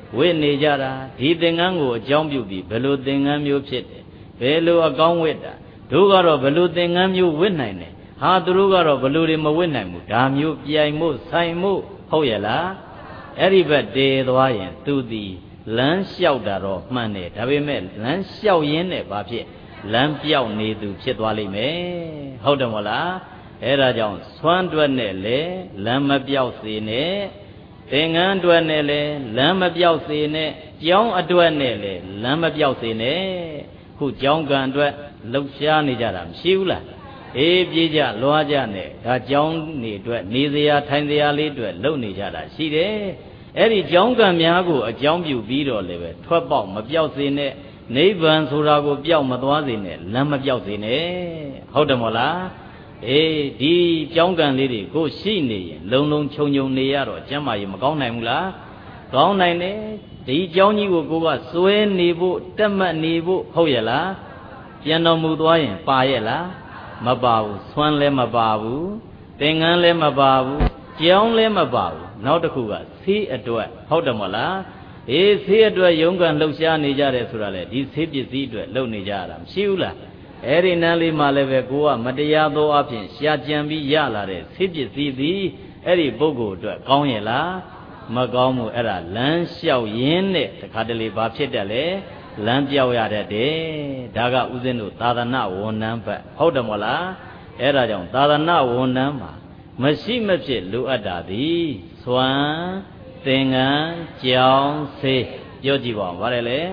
ဝိနေကြတာဒီသင်္ကန်းကိုအကြောင်းပြုပြီးဘယ်လိုသင်္ကန်းမျိုးဖြစ်တယ်ဘယ်လိုအကောင်းဝိတာတို့ကတော့ဘယ်လိုသင်္ကန်းမျိုးဝိနိုင်တယ်ဟာသူတို့ကတော့ဘယ်လိုတွေမဝိနိုင်ဘူးဒါမျိုးပြိုင်မှုဆိုင်မှုဟုတ်ရဲ့လားအဲ့ဒီဘက်တည်သွားရင်သူသည်လမ်းလျှောက်တာတော့မှန်တယ်ဒါပေမဲ့လမ်းလျှောက်ရင်းနဲ့ဘာဖြစ်လမ်းပြောက်နေသူဖြစ်သွားလိမ့်မယ်ဟုတ်တယ်မဟုတ်လားအဲ့ဒါကြောင့်ဆွမ်းတွက်နဲ့လေလမ်းမပြောက်စေနဲ့သင်္ကန်းတွက်နဲ့လေလမ်းမပြောက်စေနဲ့ကြောင်းအတွက်နဲ့လေလမ်းမပြောက်စေနဲ့ခုကြောင်းကံအတွက်လှုပ်ရှားနေကြတာမရှိဘူးလားအေးပြေးကြလွားကြနဲ့ဒါကြောင်းနေအတွက်နေစရာထိုင်စရာလေးအတွက်လှုပ်နေကြတာရှိတယ်အဲ့ဒီကြောင်းကံများကိုအကြောင်းပြုပြီးတော့လည်းပဲထွက်ပေါက်မပြောက်စေနဲ့နိဗ္ဗာန်ဆိုတာကိုပျောက်မသွားစေနဲ့လမ်းမပြောက်စေနဲ့ဟုတ်တယ်မို့လားအေးဒီကြောင်းကံလေးတွေကိုရှိနေရင်လုံလုံခြုံခြုံနေရတော့ကျမ်းမာရေးမကောင်းနိုင်ဘူးလားကောင်းနိုင်တယ်ဒီကြောင်းကြီးကိုကိုကစွဲနေဖို့တက်မှတ်နေဖို့ဟုတ်ရဲ့လားပြန်တော်မူသွားရင်ပါရဲ့လားမပါဘူးဆွမ်းလည်းမပါဘူးသင်္ကန်းလည်းမပါဘူးကြောင်းလည်းမပါဘူးနောက်တစ်ခုကဆေးအတွက်ဟုတ်တယ်မို့လားအေးဆေးအတွက်ယုံကံလှုပ်ရှားနေကြတယ်ဆိုတာလေဒီဆေးပစ္စည်းအတွက်လှုပ်နေကြတာမရှိဘူးလားအဲ့ဒီနန်းလေးမှာလည်းပဲကိုကမတရားသောအဖြစ်ရှာကြံပြီးရလာတဲ့ဆေးပစ္စည်းသည်အဲ့ဒီပုဂ္ဂိုလ်အတွက်ကောင်းရဲ့လားမကောင်းဘူးအဲ့ဒါလမ်းလျှောက်ရင်းနဲ့တခါတလေဘာဖြစ်တယ်လဲလမ်းပြောက်ရတတ်တယ်ဒါကဥစဉ်တို့သာသနာဝန်ထမ်းဘက်ဟုတ်တယ်မို့လားအဲ့ဒါကြောင့်သာသနာဝန်ထမ်းမှာမရှိမဖြစ်လိုအပ်တာသည်ဆွမ်းသင်္ကန်းကြောင်းဆေးပြောကြည့်ပါဦးဗါတယ်လေ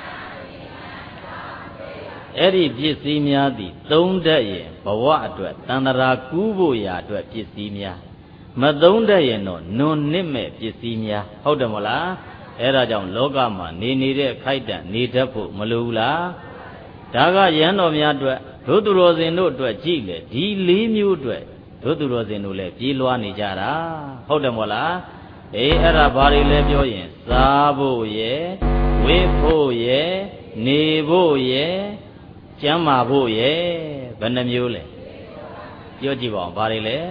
အဲ့ဒီပစ္စည်းများသည်သုံးတတ်ရင်ဘဝအတွက်တန်တရာကူးဖို့ရာအတွက်ပစ္စည်းများမသုံးတတ်ရင်တော့နွန်နစ်မဲ့ပစ္စည်းများဟုတ်တယ်မို့လားအဲ့ဒါကြောင့်လောကမှာနေနေတဲ့ခိုက်တန်နေတတ်ဖို့မလိုဘူးလားဒါကရဟန်းတော်များအတွက်ဒုသူတော်စင်တို့အတွက်ကြည့်လေဒီလေးမျိုးအတွက်ဒုသူတော်စင်တို့လည်းပြေးလွှားနေကြတာဟုတ်တယ်မို့လားအေးအဲ့ဒါဘာတွေလဲပြောရင်စားဖို့ရဲ့ဝိဖို့ရဲ့နေဖို့ရဲ့ကျမ်းမာဖို့ရဲ့ဘယ်နှမျိုးလဲပြောကြည့်ပါဦးဘာတွေလဲ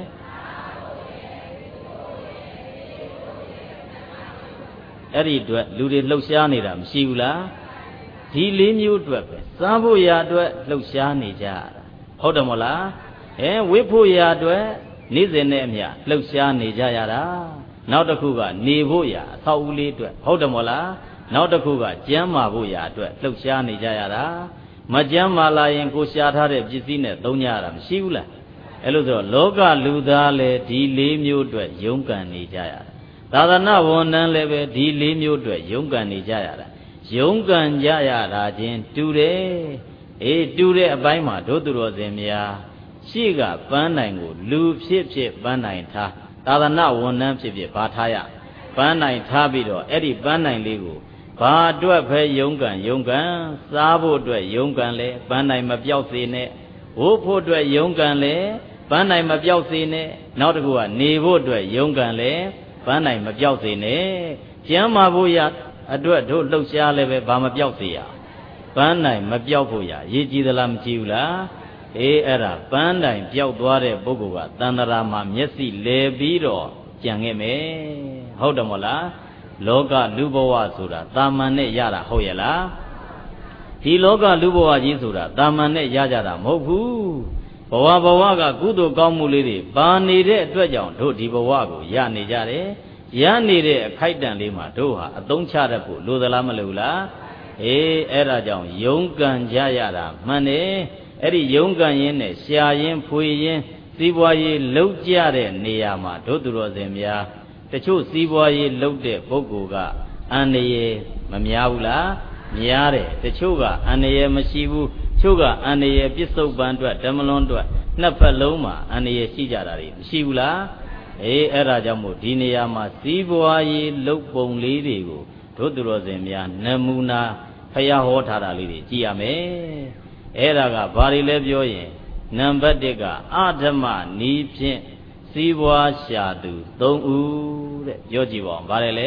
အဲ့ဒီအတွက်လူတွေလှုပ်ရှားနေတာမရှိဘူးလားဒီလေးမျိုးအတွက်ပဲစားဖို့ရာအတွက်လှုပ်ရှားနေကြတာဟုတ်တယ်မို့လားအဲဝိဖို့ရာအတွက်နေ့စဉ်နဲ့အမျှလှုပ်ရှားနေကြရတာနောက်တစ်ခုကနေဖို့ရာအဆောက်အဦလေးအတွက်ဟုတ်တယ်မို့လားနောက်တစ်ခုကကျမ်းမာဖို့ရာအတွက်လှုပ်ရှားနေကြရတာမကျမ်းမာလာရင်ကိုရှားထားတဲ့ပစ္စည်းနဲ့သုံးကြရတာမရှိဘူးလားအဲ့လိုဆိုလောကလူသားလည်းဒီလေးမျိုးအတွက်ယုံကန်နေကြရတာသာသနာဝန်ထမ်းလည်းပဲဒီလေးမျိုးအတွက်ယုံကန်နေကြရတာယုံကန်ကြရတာချင်းတူတယ်အေးတူတဲ့အပိုင်းမှာဒုသူတော်စင်များရှေ့ကပန်းနိုင်ကိုလူဖြစ်ဖြစ်ပန်းနိုင်ထားသာသနာဝန်ထမ်းဖြစ်ဖြစ်ဘာထားရပန်းနိုင်ထားပြီးတော့အဲ့ဒီပန်းနိုင်လေးကိုဘာအတွက်ပဲယုံကန်ယုံကန်စားဖို့အတွက်ယုံကန်လဲပန်းနိုင်မပြောက်စေနဲ့ဝိုးဖို့အတွက်ယုံကန်လဲပန်းနိုင်မပြောက်စေနဲ့နောက်တစ်ခုကနေဖို့အတွက်ယုံကန်လဲပန်းနိုင်မပြောက်စေနဲ့ကျမ်းမာဖို့ရအတွက်တို့လှုပ်ရှားလဲပဲဘာမပြောက်စေရပန်းနိုင်မပြောက်ဖို့ရရည်ကြည်သလားမကြည်ဘူးလားအေးအဲ့ဒါပန်းတိုင်ပျောက်သွားတဲ့ပုဂ္ဂိုလ်ကတဏ္ဍရာမှာမျက်စိလဲပြီးတော့ကြံခဲ့မယ်ဟုတ်တယ်မို့လားလောကလူဘဝဆိုတာတာမန်နဲ့ရတာဟုတ်ရဲ့လားဒီလောကလူဘဝကြီးဆိုတာတာမန်နဲ့ရကြတာမဟုတ်ဘူးဘဝဘဝကကုသိုလ်ကောင်းမှုလေးတွေပါနေတဲ့အတွက်ကြောင့်တို့ဒီဘဝကိုရနေကြတယ်ရနေတဲ့အခိုက်အတန့်လေးမှာတို့ဟာအသုံးချတတ်ဖို့လိုသလားမလိုဘူးလားအေးအဲ့ဒါကြောင့်ယုံကံကြရတာမှန်တယ်အဲ့ဒီယုံကံရင်းနဲ့ရှားရင်းဖွေရင်းစီးပွားရေးလှုပ်ကြတဲ့နေရာမှာတို့သူတော်စင်များတချို့စီးပွားရေးလှုပ်တဲ့ပုဂ္ဂိုလ်ကအန္တရာယ်မများဘူးလားများတယ်တချို့ကအန္တရာယ်မရှိဘူးချို့ကအန္တရာယ်ပြစ္ဆုတ်ပံအတွက်ဓမ္မလွန်အတွက်နှစ်ဖက်လုံးမှာအန္တရာယ်ရှိကြတာတွေမရှိဘူးလားအေးအဲ့ဒါကြောင့်မို့ဒီနေရာမှာစီးပွားရေးလှုပ်ပုံလေးတွေကိုတို့သူတော်စင်များနမူနာဖျားဟောထားတာလေးတွေကြည့်ရမယ်အဲ့ဒါကဘာတွေလဲပြောရင်နံပါတ်တစ်ကအဓမ္မနီးဖြင့်စီးပွားရှာသူသုံးဦးတဲ့ပြောကြည့်ပါဦးဗါတယ်လေ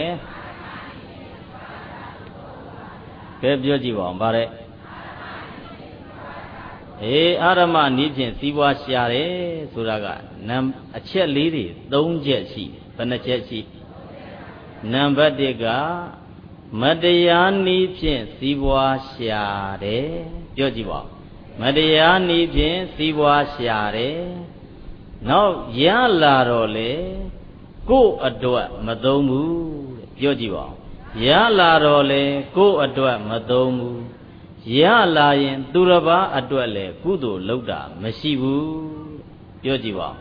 ကဲပြောကြည့်ပါဦးဗါတဲ့အေးအဓမ္မနီးဖြင့်စီးပွားရှာတယ်ဆိုတာကနံအချက်လေးတွေသုံးချက်ရှိဘယ်နှချက်ရှိနံပါတ်တစ်ကမတရားနည်းဖြင့်စီးပွားရှာတယ်ပြောကြည့်ပါမတရားနည်းဖြင့်စီးပွားရှာတယ်နောက်ရလာတော့လေကိုယ်အတွက်မသုံးဘူးပြောကြည့်ပါရလာတော့လေကိုယ်အတွက်မသုံးဘူးရလာရင်သူတစ်ပါးအတွက်လေကုသိုလ်လုပ်တာမရှိဘူးပြောကြည့်ပါ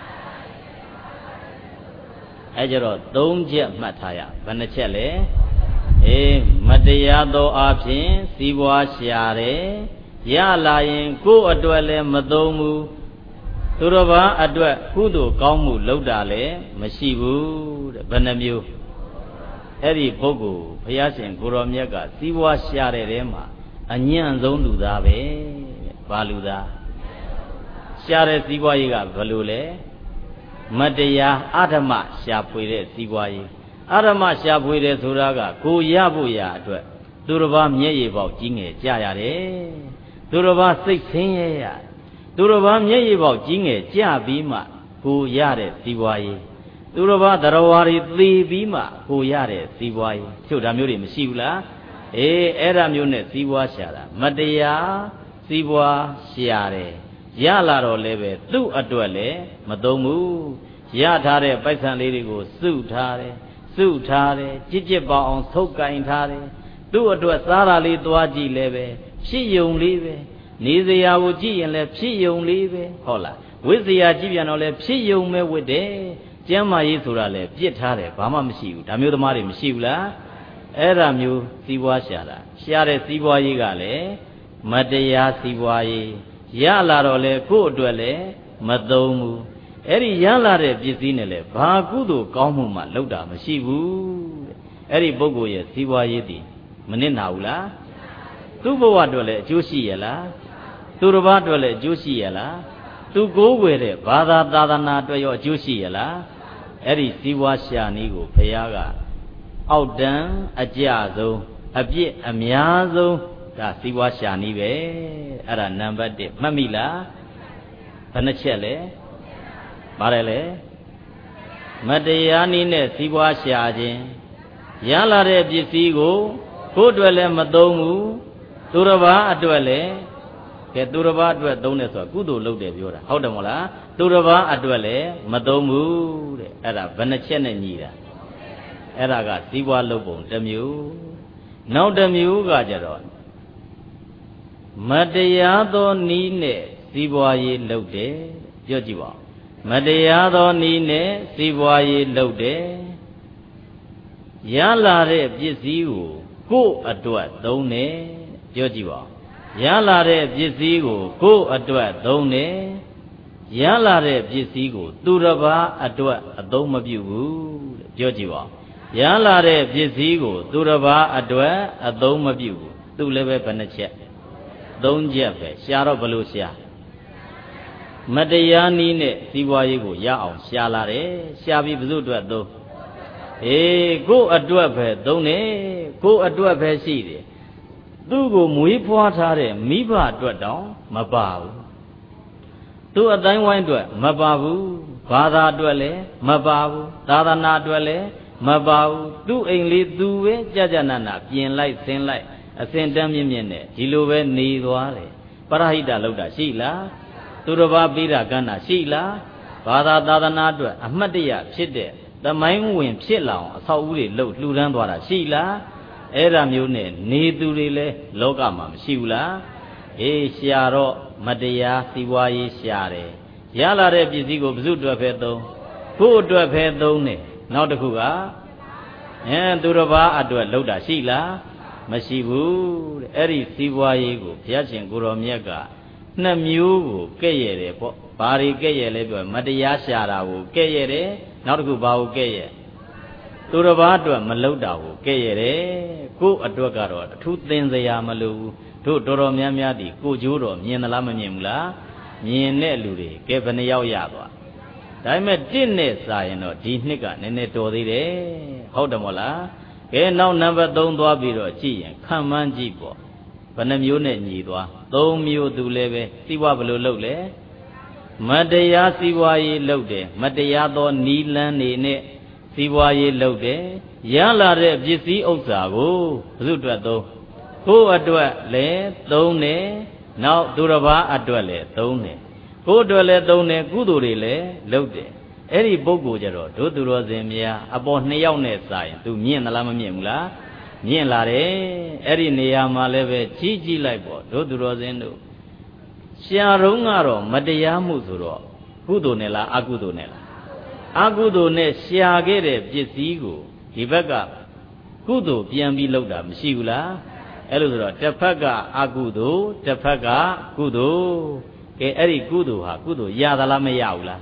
အဲကြတော့သုံးချက်မှတ်ထားရဘယ်နှချက်လဲအေးမတရားသောအဖြစ်စီးပွားရှာတယ်ရလာရင်ကိုယ်အတွက်လည်းမသုံးဘူးသူတစ်ပါးအတွက်ကုသိုလ်ကောင်းမှုလုပ်တာလည်းမရှိဘူးတဲ့ဘယ်နှမျိုးအဲ့ဒီပုဂ္ဂိုလ်ဘုရားရှင်ကိုရောမြတ်ကစီးပွားရှာတဲ့ထဲမှာအညံ့ဆုံးလူသားပဲဘာလူသားရှာတဲ့စီးပွားရေးကဘယ်လိုလဲမတရားအဓမ္မရှာဖွေတဲ့စီးပွားရေးအဓမ္မရှာဖွေတယ်ဆိုတာကကိုရဖို့ရအတွက်သူတစ်ပါးမျက်ရည်ပေါက်ကြီးငယ်ကြရတယ်သူတစ်ပါးစိတ်ဆင်းရဲရသူတစ်ပါးမျက်ရည်ပေါက်ကြီးငယ်ကြပြီးမှကိုရတဲ့စီးပွားရေးသူတစ်ပါးတရားဝါရီသေပြီးမှကိုရတဲ့စီးပွားရေးချုပ်ဒါမျိုးတွေမရှိဘူးလားအေးအဲ့ဒါမျိုးနဲ့စီးပွားရှာတာမတရားစီးပွားရှာတယ်ရလာတော့လည်းပဲသူ့အတွက်လည်းမသုံးဘူးရထားတဲ့ပိုက်ဆံလေးတွေကိုစုထားတယ်စုထားတယ်ကြစ်ကြစ်ပေါအောင်ဆုပ်ကင်ထားတယ်သူ့အတွက်စားတာလေးသွားကြည့်လည်းပဲဖြစ်ယုံလေးပဲနေစရာကိုကြည့်ရင်လည်းဖြစ်ယုံလေးပဲဟုတ်လားဝိဇ္ဇာကြည့်ပြန်တော့လည်းဖြစ်ယုံပဲဝတ်တယ်ကျမ်းမာရေးဆိုတာလည်းပြစ်ထားတယ်ဘာမှမရှိဘူးဒါမျိုးသမားတွေမရှိဘူးလားအဲ့ဒါမျိုးစီးပွားရှာတာရှာတဲ့စီးပွားရေးကလည်းမတရားစီးပွားရေးရလာတော့လေကိုယ့်အတွက်လည်းမသုံးဘူးအဲ့ဒီရလာတဲ့ပစ္စည်းနဲ့လည်းဘာကုသိုလ်ကောင်းမှုမှလုပ်တာမရှိဘူးအဲ့ဒီပုဂ္ဂိုလ်ရဲ့စီးပွားရေးတည်မနစ်နာဘူးလားသူ့ဘဝအတွက်လည်းအကျိုးရှိရလားသူတစ်ပါးအတွက်လည်းအကျိုးရှိရလားသူကိုးကွယ်တဲ့ဘာသာသာသနာအတွက်ရောအကျိုးရှိရလားအဲ့ဒီစီးပွားရှာနည်းကိုဘုရားကအောက်တန်းအကျဆုံးအပြစ်အများဆုံးဒါစီးပွားရှာနည်းပဲအဲ့ဒါနံပါတ်တစ်မှတ်မိလားဘယ်နှချက်လဲပါတယ်လေမတရားနည်းနဲ့စီးပွားရှာခြင်းရလာတဲ့ပစ္စည်းကိုကိုယ်အတွက်လည်းမသုံးဘူးသူတစ်ပါးအတွက်လည်းကဲသူတစ်ပါးအတွက်သုံးတယ်ဆိုတာကုသိုလ်လုပ်တယ်ပြောတာဟုတ်တယ်မို့လားသူတစ်ပါးအတွက်လည်းမသုံးဘူးတဲ့အဲ့ဒါဘယ်နှချက်နဲ့ညီတာအဲ့ဒါကစီးပွားလုပ်ပုံတစ်မျိုးနောက်တစ်မျိုးကကြတော့မတရားသောနည်းနဲ့စီးပွားရေးလုပ်တယ်ပြောကြည့်ပါမတရားသောနည်းနဲ့စီးပွားရေးလုပ်တယ်ရလာတဲ့ပစ္စည်းကိုကိုယ့်အတွက်သုံးတယ်ပြောကြည့်ပါရလာတဲ့ပစ္စည်းကိုကိုယ့်အတွက်သုံးတယ်ရလာတဲ့ပစ္စည်းကိုသူတစ်ပါးအတွက်အသုံးမပြုဘူးပြောကြည့်ပါရလာတဲ့ပစ္စည်းကိုသူတစ်ပါးအတွက်အသုံးမပြုဘူးသူလည်းပဲဘယ်နှချက်သုံးချက်ပဲရှာတော့ဘယ်လိုရှာမတရားနည်းနဲ့စီးပွားရေးကိုရအောင်ရှာလာတယ်ရှာပြီးဘယ်သူ့အတွက်သုံးအေးကိုယ့်အတွက်ပဲသုံးတယ်ကိုယ့်အတွက်ပဲရှိတယ်သူ့ကိုမွေးဖွားထားတဲ့မိဘအတွက်တောင်မပါဘူးသူ့အတိုင်းဝိုင်းအတွက်မပါဘူးဘာသာအတွက်လည်းမပါဘူးသာသနာအတွက်လည်းမပါဘူးသူ့အိမ်လေးသူပဲကြကြနာနာပြင်လိုက်ဆင်းလိုက်အစင်တမ်းမြင့်မြင့်နဲ့ဒီလိုပဲနေသွားတယ်ပရဟိတလောက်တာရှိလားသူတစ်ပါးပြီးတာကမ်းတာရှိလားဘာသာသာသနာအတွက်အမှတ်တရဖြစ်တဲ့သမိုင်းဝင်ဖြစ်လာအောင်အဆောက်အဦတွေလှုပ်လှူဒန်းသွားတာရှိလားအဲ့ဒါမျိုးနဲ့နေသူတွေလည်းလောကမှာမရှိဘူးလားအေးရှာတော့မတရားစီးပွားရေးရှာတယ်ရလာတဲ့ပစ္စည်းကိုဘယ်သူအတွက်ပဲသုံးကိုယ့်အတွက်ပဲသုံးတယ်နောက်တစ်ခုကအဲသူတစ်ပါးအတွက်လှုပ်တာရှိလားမရှိဘူးတဲ့အဲ့ဒီစီးပွားရေးကိုဘုရားရှင်ကိုရောမြတ်ကနှစ်မျိုးကိုကဲ့ရဲ့တယ်ပေါ့ဘာတွေကဲ့ရဲ့လဲပြောမတရားရှာတာကိုကဲ့ရဲ့တယ်နောက်တစ်ခုဘာကိုကဲ့ရဲ့သူတစ်ပါးအတွက်မလှုပ်တာကိုကဲ့ရဲ့တယ်ကိုယ့်အတွက်ကတော့အထူးသင်စရာမလိုဘူးတို့တော်တော်များများဒီကိုကျိုးတော်မြင်သလားမမြင်ဘူးလားမြင်တဲ့လူတွေကဲဘယ်နှယောက်ရသွားဒါပေမဲ့တစ်နဲ့စာရင်တော့ဒီနှစ်ကနည်းနည်းတော်သေးတယ်ဟုတ်တယ်မို့လားကဲနောက်နံပါတ်သုံးသွားပြီးတော့ကြည့်ရင်ခံမှန်းကြည့်ပေါ့ဘယ်နှမျိုးနဲ့ညီသွားသုံးမျိုးသူလည်းပဲစီးပွားဘယ်လိုလုပ်လဲမတရားစီးပွားရေးလုပ်တယ်မတရားသောနီလန်းနေနဲ့စီးပွားရေးလုပ်တယ်ရလာတဲ့ပစ္စည်းဥစ္စာကိုဘု து အတွက်သုံးကိုယ်အတွက်လည်းသုံးတယ်နောက်သူတစ်ပါးအတွက်လည်းသုံးတယ်ကိုယ်အတွက်လည်းသုံးတယ်ကုသိုလ်တွေလည်းလုပ်တယ်အဲ့ဒီပုဂ္ဂိုလ်ကြတော့တို့သူတော်စင်များအပေါ်နှစ်ယောက်နဲ့စာရင်သူမြင့်သလားမမြင့်ဘူးလားမြင့်လာတယ်အဲ့ဒီနေရာမှာလည်းပဲကြီးကြီးလိုက်ပေါ့တို့သူတော်စင်တို့ရှားတုံးကတော့မတရားမှုဆိုတော့ကုသိုလ်နဲ့လားအကုသိုလ်နဲ့လားအကုသိုလ်နဲ့ရှားခဲ့တဲ့ပစ္စည်းကိုဒီဘက်ကကုသိုလ်ပြန်ပြီးလုပ်တာမရှိဘူးလားအဲ့လိုဆိုတော့တစ်ဖက်ကအကုသိုလ်တစ်ဖက်ကကုသိုလ်ကဲအဲ့ဒီကုသိုလ်ဟာကုသိုလ်ရသလားမရဘူးလား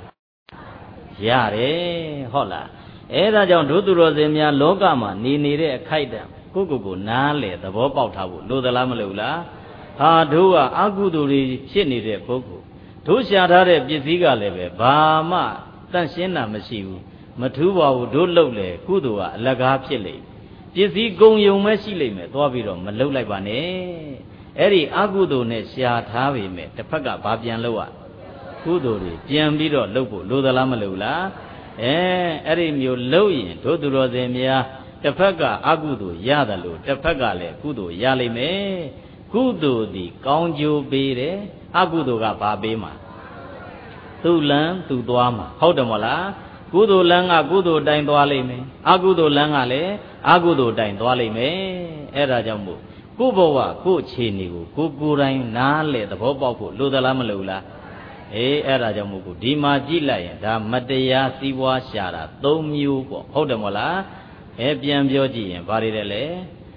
ရတယ်ဟုတ်လားအဲ့ဒါကြောင့်တို့သူတော်စင်များလောကမှာနေနေတဲ့အခိုက်အတန့်ကိုယ့်ကိုယ်ကိုနားလေသဘောပေါက်ထားဖို့လိုသလားမလိုဘူးလားဟာတို့ကအကုသိုလ်တွေဖြစ်နေတဲ့ပုဂ္ဂိုလ်တို့ရှာထားတဲ့ပစ္စည်းကလည်းပဲဘာမှတန့်ရှင်းတာမရှိဘူးမထူးပါဘူးတို့လှုပ်လေကုသိုလ်ကအလကားဖြစ်လိမ့်ပစ္စည်းကုံယုံမဲရှိလိမ့်မယ်သွားပြီးတော့မလှုပ်လိုက်ပါနဲ့အဲ့ဒီအကုသိုလ်နဲ့ရှာထားပေမဲ့တစ်ဖက်ကဘာပြန်လှုပ်ရကုသိုလ်တွေပြန်ပြီးတော့လှုပ်ဖို့လိုသလားမလိုဘူးလားအဲအဲ့ဒီမျိုးလှုပ်ရင်တို့သူတော်စင်များတစ်ဖက်ကအကုသိုလ်ရတယ်လို့တစ်ဖက်ကလည်းကုသိုလ်ရလိမ့်မယ်ကုသိုလ်သည်ကောင်းကျိုးပေးတယ်အကုသိုလ်ကဘာပေးမှာသူ့လမ်းသူ့သွားမှာဟုတ်တယ်မဟုတ်လားကုသိုလ်လမ်းကကုသိုလ်တိုင်သွားလိမ့်မယ်အကုသိုလ်လမ်းကလည်းအကုသိုလ်တိုင်သွားလိမ့်မယ်အဲ့ဒါကြောင့်မို့ကိုယ့်ဘဝကိုယ့်ခြေနေကိုကိုကိုယ်တိုင်နားလေသဘောပေါက်ဖို့လိုသလားမလိုဘူးလားအေးအဲ့ဒါကြောင့်မို့ကိုဒီမှာကြည့်လိုက်ရင်ဒါမတရားစီးပွားရှာတာသုံးမျိုးပေါ့ဟုတ်တယ်မဟုတ်လားအဲပြန်ပြောကြည့်ရင်ဘာတွေလဲလဲ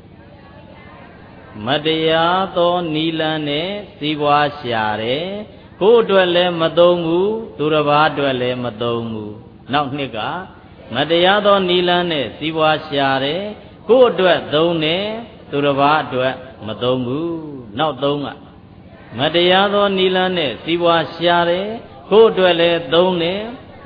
မတရားသောနီလန်းနဲ့စီးပွားရှာတယ်ကိုယ်အတွက်လည်းမသုံးဘူးသူတစ်ပါးအတွက်လည်းမသုံးဘူးနောက်နှစ်ကမတရားသောနီလန်းနဲ့စီးပွားရှာတယ်ကိုယ်အတွက်သုံးတယ်သူတစ်ပါးအတွက်မသုံးဘူးနောက်သုံးကမတရားသောနီလန်းနဲ့စီးပွားရှာတယ်ကိုယ်အတွက်လည်းသုံးတယ်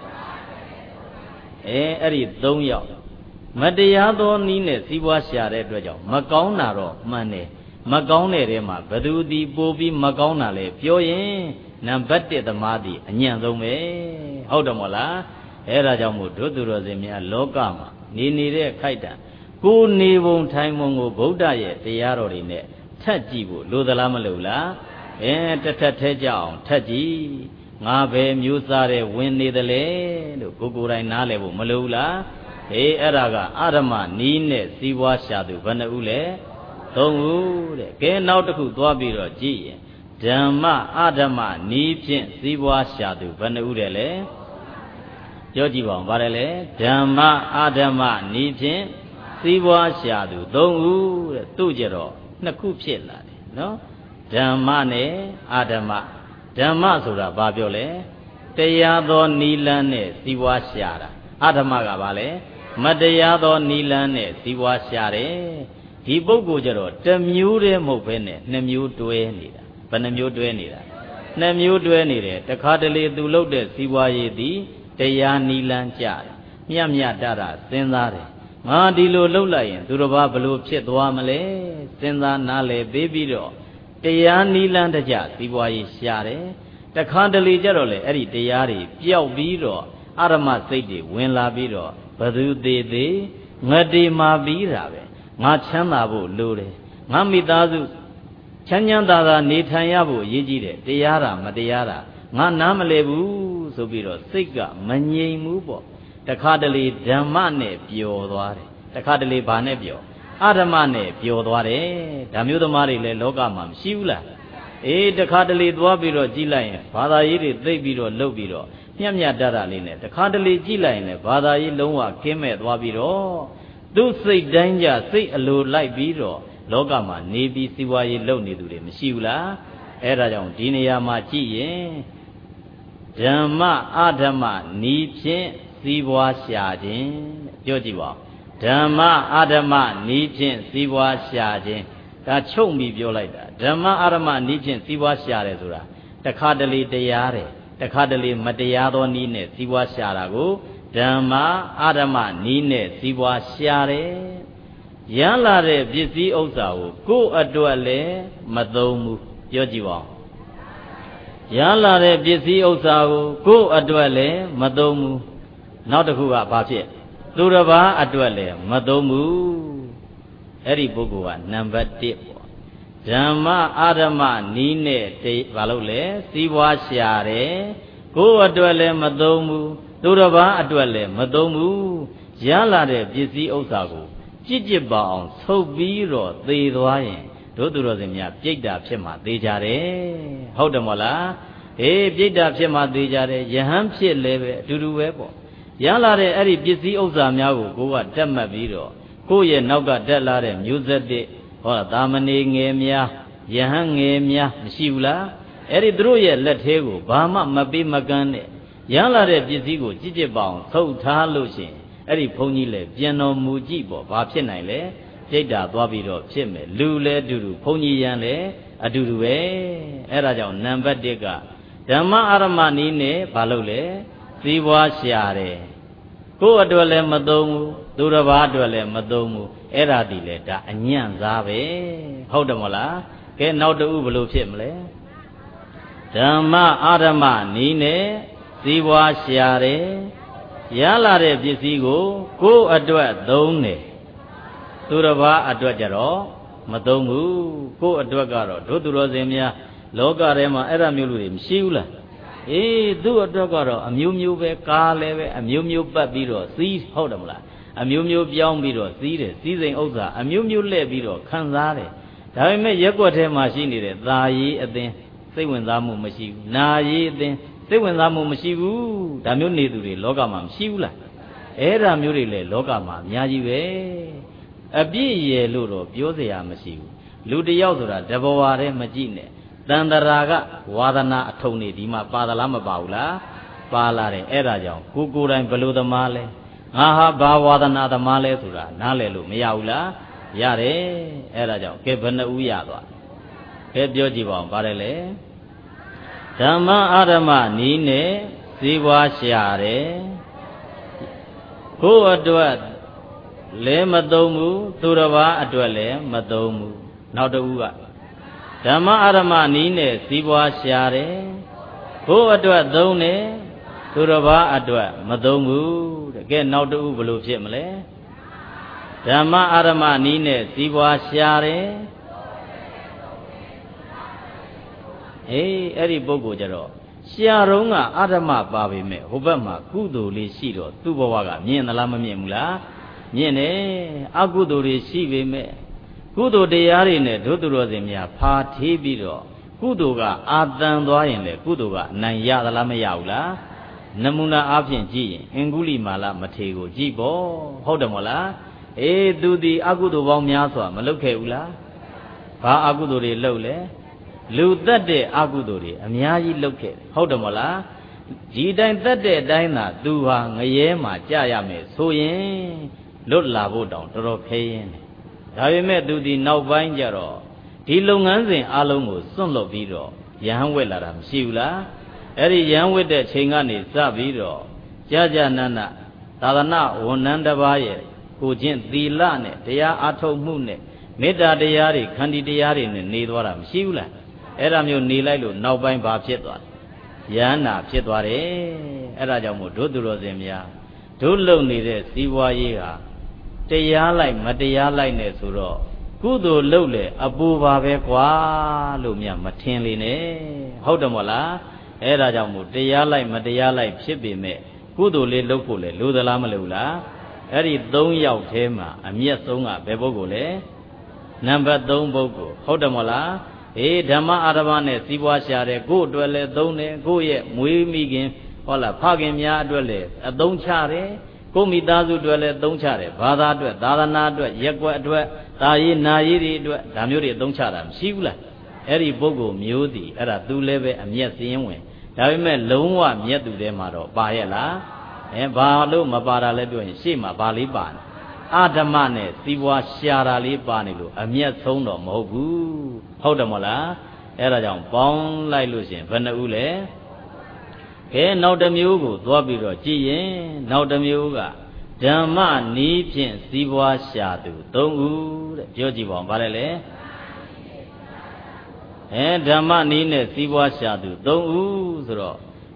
အဲအဲ့ဒီသုံးယောက်မတရားသောနီးနဲ့စီးပွားရှာတဲ့အတွက်ကြောင့်မကောင်းတာတော့မှန်တယ်မကောင်းတဲ့ထဲမှာဘသူဒီပို့ပြီးမကောင်းတာလဲပြောရင်နံပါတ်တစ်သမားဒီအညံ့ဆုံးပဲဟုတ်တယ်မို့လားအဲ့ဒါကြောင့်မို့တို့သူတော်စင်များလောကမှာနေနေတဲ့ခိုက်တံကိုနေပုံထိုင်ပုံကိုဗုဒ္ဓရဲ့တရားတော်တွေနဲ့ထက်ကြည့်ဖို့လိုသလားမလိုလားအဲတထက်ထဲကြအောင်ထက်ကြည့်ငါပဲမျိုးစားတဲ့ဝင်နေတယ်လေလို့ကိုကိုယ်တိုင်နားလည်ဖို့မလိုဘူးလားအေးအဲ့ဒါကအဓမ္မနီးနဲ့စီးပွားရှာသူဘယ်နှဦးလဲသုံးဦးတဲ့ကဲနောက်တစ်ခုသွားပြီးတော့ကြည့်ရင်ဓမ္မအဓမ္မနီးဖြင့်စီးပွားရှာသူဘယ်နှဦးတယ်လဲပြောကြည့်ပါဦးဗါတယ်လေဓမ္မအဓမ္မနီးဖြင့်စီးပွားရှာသူသုံးဦးတဲ့သူ့ကြတော့နှစ်ခုဖြစ်လာတယ်နော်ဓမ္မနဲ့အဓမ္မဓမ္မဆိုတာဘာပြောလဲတရားသောနီလန်းနဲ့စီးပွားရှာတာအဓမ္မကဘာလဲမတရားသောနီလန်းနဲ့စီးပွားရှာတယ်ဒီပုဂ္ဂိုလ်ကြတော့တစ်မျိုးတည်းမဟုတ်ဘဲနဲ့နှစ်မျိုးတွဲနေတာဘယ်နှမျိုးတွဲနေတာနှစ်မျိုးတွဲနေတယ်တခါတလေသူလုပ်တဲ့စီးပွားရေးသည်တရားနီလန်းကြတယ်မြတ်မြတ်တတာစဉ်းစားတယ်ငါဒီလိုလုပ်လိုက်ရင်သူတစ်ပါးဘလို့ဖြစ်သွားမလဲစဉ်းစားနားလည်ပေးပြီးတော့တရားနီလန်းတကြစီးပွားရေးရှာတယ်တခါတလေကြတော့လေအဲ့ဒီတရားတွေပျောက်ပြီးတော့အရမစိတ်တွေဝင်လာပြီးတော့ဘသူသေးသေးငတိမာပြီးတာပဲငါချမ်းသာဖို့လိုတယ်ငါမိသားစုချမ်းချမ်းသာသာနေထိုင်ရဖို့အရေးကြီးတယ်တရားတာမတရားတာငါနားမလည်ဘူးဆိုပြီးတော့စိတ်ကမငြိမ်ဘူးပေါ့တခါတလေဓမ္မနဲ့ပျော်သွားတယ်တခါတလေဘာနဲ့ပျော်အဓမ္မနဲ့ပျော်သွားတယ်ဓာမျိုးသမားတွေလည်းလောကမှာမရှိဘူးလားအေးတခါတလေသွားပြီးတော့ကြည့်လိုက်ရင်ဘာသာရေးတွေသိပြီးတော့လှုပ်ပြီးတော့မြတ်မြတ်တတ်တာလေးနဲ့တခါတလေကြည့်လိုက်ရင်လည်းဘာသာရေးလုံးဝကင်းမဲ့သွားပြီးတော့သူ့စိတ်တိုင်းကြစိတ်အလိုလိုက်ပြီးတော့လောကမှာနေပြီးစီးပွားရေးလုပ်နေသူတွေမရှိဘူးလားအဲ့ဒါကြောင့်ဒီနေရာမှာကြည့်ရင်ဓမ္မအဓမ္မနီးဖြင့်စီးပွားရှာခြင်းပြောကြည့်ပါဓမ္မအဓမ္မနီးဖြင့်စီးပွားရှာခြင်းဒါချုပ်ပြီးပြောလိုက်တာဓမ္မအဓမ္မနီးဖြင့်စီးပွားရှာတယ်ဆိုတာတခါတလေတရားတယ်တခါတလေမတရားသောနီးနဲ့စီးပွားရှာတာကိုဓမ္မအဓမ္မနီးနဲ့စီးပွားရှာတယ်ရမ်းလာတဲ့ပစ္စည်းဥစ္စာကိုကိုယ်အတွက်လည်းမသုံးဘူးပြောကြည့်ပါဦးရမ်းလာတဲ့ပစ္စည်းဥစ္စာကိုကိုယ်အတွက်လည်းမသုံးဘူးနောက်တစ်ခုကဘာဖြစ်သူတစ်ပါးအတွက်လည်းမသုံးဘူးအဲ့ဒီပုဂ္ဂိုလ်ကနံပါတ်တစ်ပေါ့ဓမ္မအာဓမ္မနီးနဲ့တေဘာလို့လဲစီးပွားရှာတယ်ကိုယ်အတွက်လည်းမသုံးဘူးသူတစ်ပါးအတွက်လည်းမသုံးဘူးရလာတဲ့ပစ္စည်းဥစ္စာကိုကြစ်ကြစ်ပါအောင်ဆုပ်ပြီးတော့သေသွားရင်တို့သူတော်စင်များပြိတ္တာဖြစ်မှသေကြတယ်ဟုတ်တယ်မဟုတ်လားအေးပြိတ္တာဖြစ်မှသေကြတယ်ယဟန်ဖြစ်လည်းပဲအတူတူပဲပေါ့ရလာတဲ့အဲ့ဒီပစ္စည်းဥစ္စာများကိုကိုကတက်မှတ်ပြီးတော့ကိုယ့်ရဲ့နောက်ကတက်လာတဲ့မျိုးဆက်တဲ့ဟောတာမဏေငယ်များယဟန်ငယ်များမရှိဘူးလားအဲ့ဒီသူတို့ရဲ့လက်သေးကိုဘာမှမပေးမကမ်းနဲ့ရလာတဲ့ပစ္စည်းကိုကြစ်ကြစ်ပါအောင်ထုတ်ထားလို့ရှိရင်အဲ့ဒီဘုန်းကြီးလည်းပြန်တော်မူကြည့်ပေါ့ဘာဖြစ်နိုင်လဲပြိတ္တာသွားပြီးတော့ဖြစ်မယ်လူလည်းအတူတူဘုန်းကြီးရန်လည်းအတူတူပဲအဲ့ဒါကြောင့်နံပါတ်တစ်ကဓမ္မအာရမနီးနဲ့ဘာလို့လဲစီးပွားရှာတယ်ကိုယ့်အတွက်လည်းမသုံးဘူးသူတစ်ပါးအတွက်လည်းမသုံးဘူးအဲ့ဒါဒီလေဒါအညံ့စားပဲဟုတ်တယ်မဟုတ်လားကဲနောက်တူဘယ်လိုဖြစ်မလဲဓမ္မအာရမနီးနဲ့စီးပွားရှာတယ်ရလာတဲ့ပစ္စည်းကိုကိုယ့်အတွက်သုံးတယ်သူတစ်ပါးအတွက်ကြတော့မသုံးဘူးကိုယ့်အတွက်ကတော့တို့သူတော်စင်များလောကထဲမှာအဲ့ဒါမျိုးလူတွေမရှိဘူးလားအေးသူ့အတွက်ကတော့အမျိုးမျိုးပဲကားလည်းပဲအမျိုးမျိုးပတ်ပြီးတော့စီးဟုတ်တယ်မလားအမျိုးမျိုးပြောင်းပြီးတော့စီးတယ်စီးစိမ်ဥစ္စာအမျိုးမျိုးလှည့်ပြီးတော့ခံစားတယ်ဒါပေမဲ့ရက်ွက်ထဲမှာရှိနေတဲ့သာရေးအသင်းစိတ်ဝင်စားမှုမရှိဘူးနာရေးအသင်းစိတ်ဝင်စားမှုမရှိဘူးဒါမျိုးနေသူတွေလောကမှာမရှိဘူးလားအဲ့ဒါမျိုးတွေလည်းလောကမှာအများကြီးပဲအပြည့်ရယ်လို့တော့ပြောစရာမရှိဘူးလူတယောက်ဆိုတာတဘဝတည်းမကြည့်နဲ့တန်တရာကဝါဒနာအထုံနေဒီမှာပါသလားမပါဘူးလားပါလာတယ်အဲ့ဒါကြောင့်ကိုကိုယ်တိုင်ဘလို့သမားလဲငါဟာဘာဝါဒနာသမားလဲဆိုတာနားလည်လို့မရဘူးလားရတယ်အဲ့ဒါကြောင့်ကဲဘယ်နှဦးရသွားကဲပြောကြည့်ပါဦးပါတယ်လေဓမ္မအာဓမ္မနီးနဲ့ဇီဝါရှာတယ်ကိုယ်အတွက်လည်းမသုံးဘူးသူတစ်ပါးအတွက်လည်းမသုံးဘူးနောက်တစ်ဦးကဓမ္မအာရမနီးနဲ့စီးပွားရှာတယ်ကိုယ်အတွက်သုံးတယ်သူတစ်ပါးအတွက်မသုံးဘူးတဲ့ကဲနောက်တူဘယ်လိုဖြစ်မလဲဓမ္မအာရမနီးနဲ့စီးပွားရှာတယ်အေးအဲ့ဒီပုဂ္ဂိုလ်ကြတော့ရှာတော့ကအာရမပါပေမဲ့ဟိုဘက်မှာကုသိုလ်လေးရှိတော့သူ့ဘဝကမြင်သလားမမြင်ဘူးလားမြင်တယ်အကုသိုလ်တွေရှိပေမဲ့ကုသိုလ်တရားတွေနဲ့ဒုသူတော်စင်များဖာထေးပြီးတော့ကုသိုလ်ကအာတန်သွားရင်လေကုသိုလ်ကအနိုင်ရသလားမရဘူးလားနမူနာအားဖြင့်ကြည့်ရင်အင်္ဂုလိမာလမထေကိုကြည့်ပေါ့ဟုတ်တယ်မဟုတ်လားအေးသူဒီအကုသိုလ်ပေါင်းများစွာမလုပ်ခဲ့ဘူးလားဘာအကုသိုလ်တွေလုပ်လဲလူသက်တဲ့အကုသိုလ်တွေအများကြီးလုပ်ခဲ့ဟုတ်တယ်မဟုတ်လားဒီတိုင်းသက်တဲ့အတိုင်းသာသူဟာငရဲမှာကြာရမယ်ဆိုရင်လွတ်လာဖို့တောင်တော်တော်ခဲရင်ဒါပေမဲ့သူဒီနောက်ပိုင်းကျတော့ဒီလုပ်ငန်းစဉ်အလုံးကိုစွန့်လွတ်ပြီးတော့ယဟန်ဝက်လာတာမရှိဘူးလားအဲ့ဒီယဟန်ဝက်တဲ့ချိန်ကနေစပြီးတော့ကြာကြာနာနာသာသနာဝန်ထမ်းတစ်ပါးရဲ့ကိုချင်းသီလနဲ့တရားအားထုတ်မှုနဲ့မေတ္တာတရားတွေခန္တီတရားတွေနဲ့နေသွားတာမရှိဘူးလားအဲ့ဒါမျိုးနေလိုက်လို့နောက်ပိုင်းဘာဖြစ်သွားလဲယဟန္တာဖြစ်သွားတယ်အဲ့ဒါကြောင့်မို့ဒုသူတော်စင်များဒုလုံနေတဲ့စီးပွားရေးဟာတရားလိုက်မတရားလိုက်နဲ့ဆိုတော့ကုသိုလ်လုပ်လေအပူပါပဲကွာလို့မြတ်မထင်လေနဲ့ဟုတ်တယ်မဟုတ်လားအဲ့ဒါကြောင့်မို့တရားလိုက်မတရားလိုက်ဖြစ်ပေမဲ့ကုသိုလ်လေးလုပ်ဖို့လေလိုသလားမလိုလားအဲ့ဒီသုံးယောက်ထဲမှာအမျက်ဆုံးကဘယ်ပုဂ္ဂိုလ်လဲနံပါတ်သုံးပုဂ္ဂိုလ်ဟုတ်တယ်မဟုတ်လားအေးဓမ္မအာရမနဲ့စီးပွားရှာတယ်ကိုယ့်အတွက်လည်းသုံးတယ်ကိုယ့်ရဲ့မွေးမိခင်ဟုတ်လားဖခင်များအတွက်လည်းအသုံးချတယ်ကိုမိသားစုအတွက်လည်းသုံးချတယ်ဘာသာအတွက်သာသနာအတွက်ရက်ွက်အတွက်တာရေးနာရေးတွေအတွက်ဒါမျိုးတွေသုံးချတာမရှိဘူးလားအဲ့ဒီပုဂ္ဂိုလ်မျိုးတည်အဲ့ဒါသူလည်းပဲအမျက်စင်းဝင်ဒါပေမဲ့လုံးဝမျက်သူထဲမှာတော့ပါရဲ့လားအဲဘာလို့မပါတာလဲပြောရင်ရှေ့မှာဘာလေးပါနေအာဓမ္မနဲ့စီးပွားရှာတာလေးပါနေလို့အမျက်ဆုံးတော့မဟုတ်ဘူးဟုတ်တယ်မဟုတ်လားအဲ့ဒါကြောင့်ပေါင်းလိုက်လို့ရှင်ဘယ်နှဦးလဲကဲနောက်တစ်မျိုးကိုသွားပြီးတော့ကြည့်ရင်နောက်တစ်မျိုးကဓမ္မနီးဖြင့်စီးပွားရှာသူသုံးဦးတဲ့ပြောကြည့်ပါဦးဗါလဲလေအဲဓမ္မနီးနဲ့စီးပွားရှာသူသုံးဦးဆိုတော့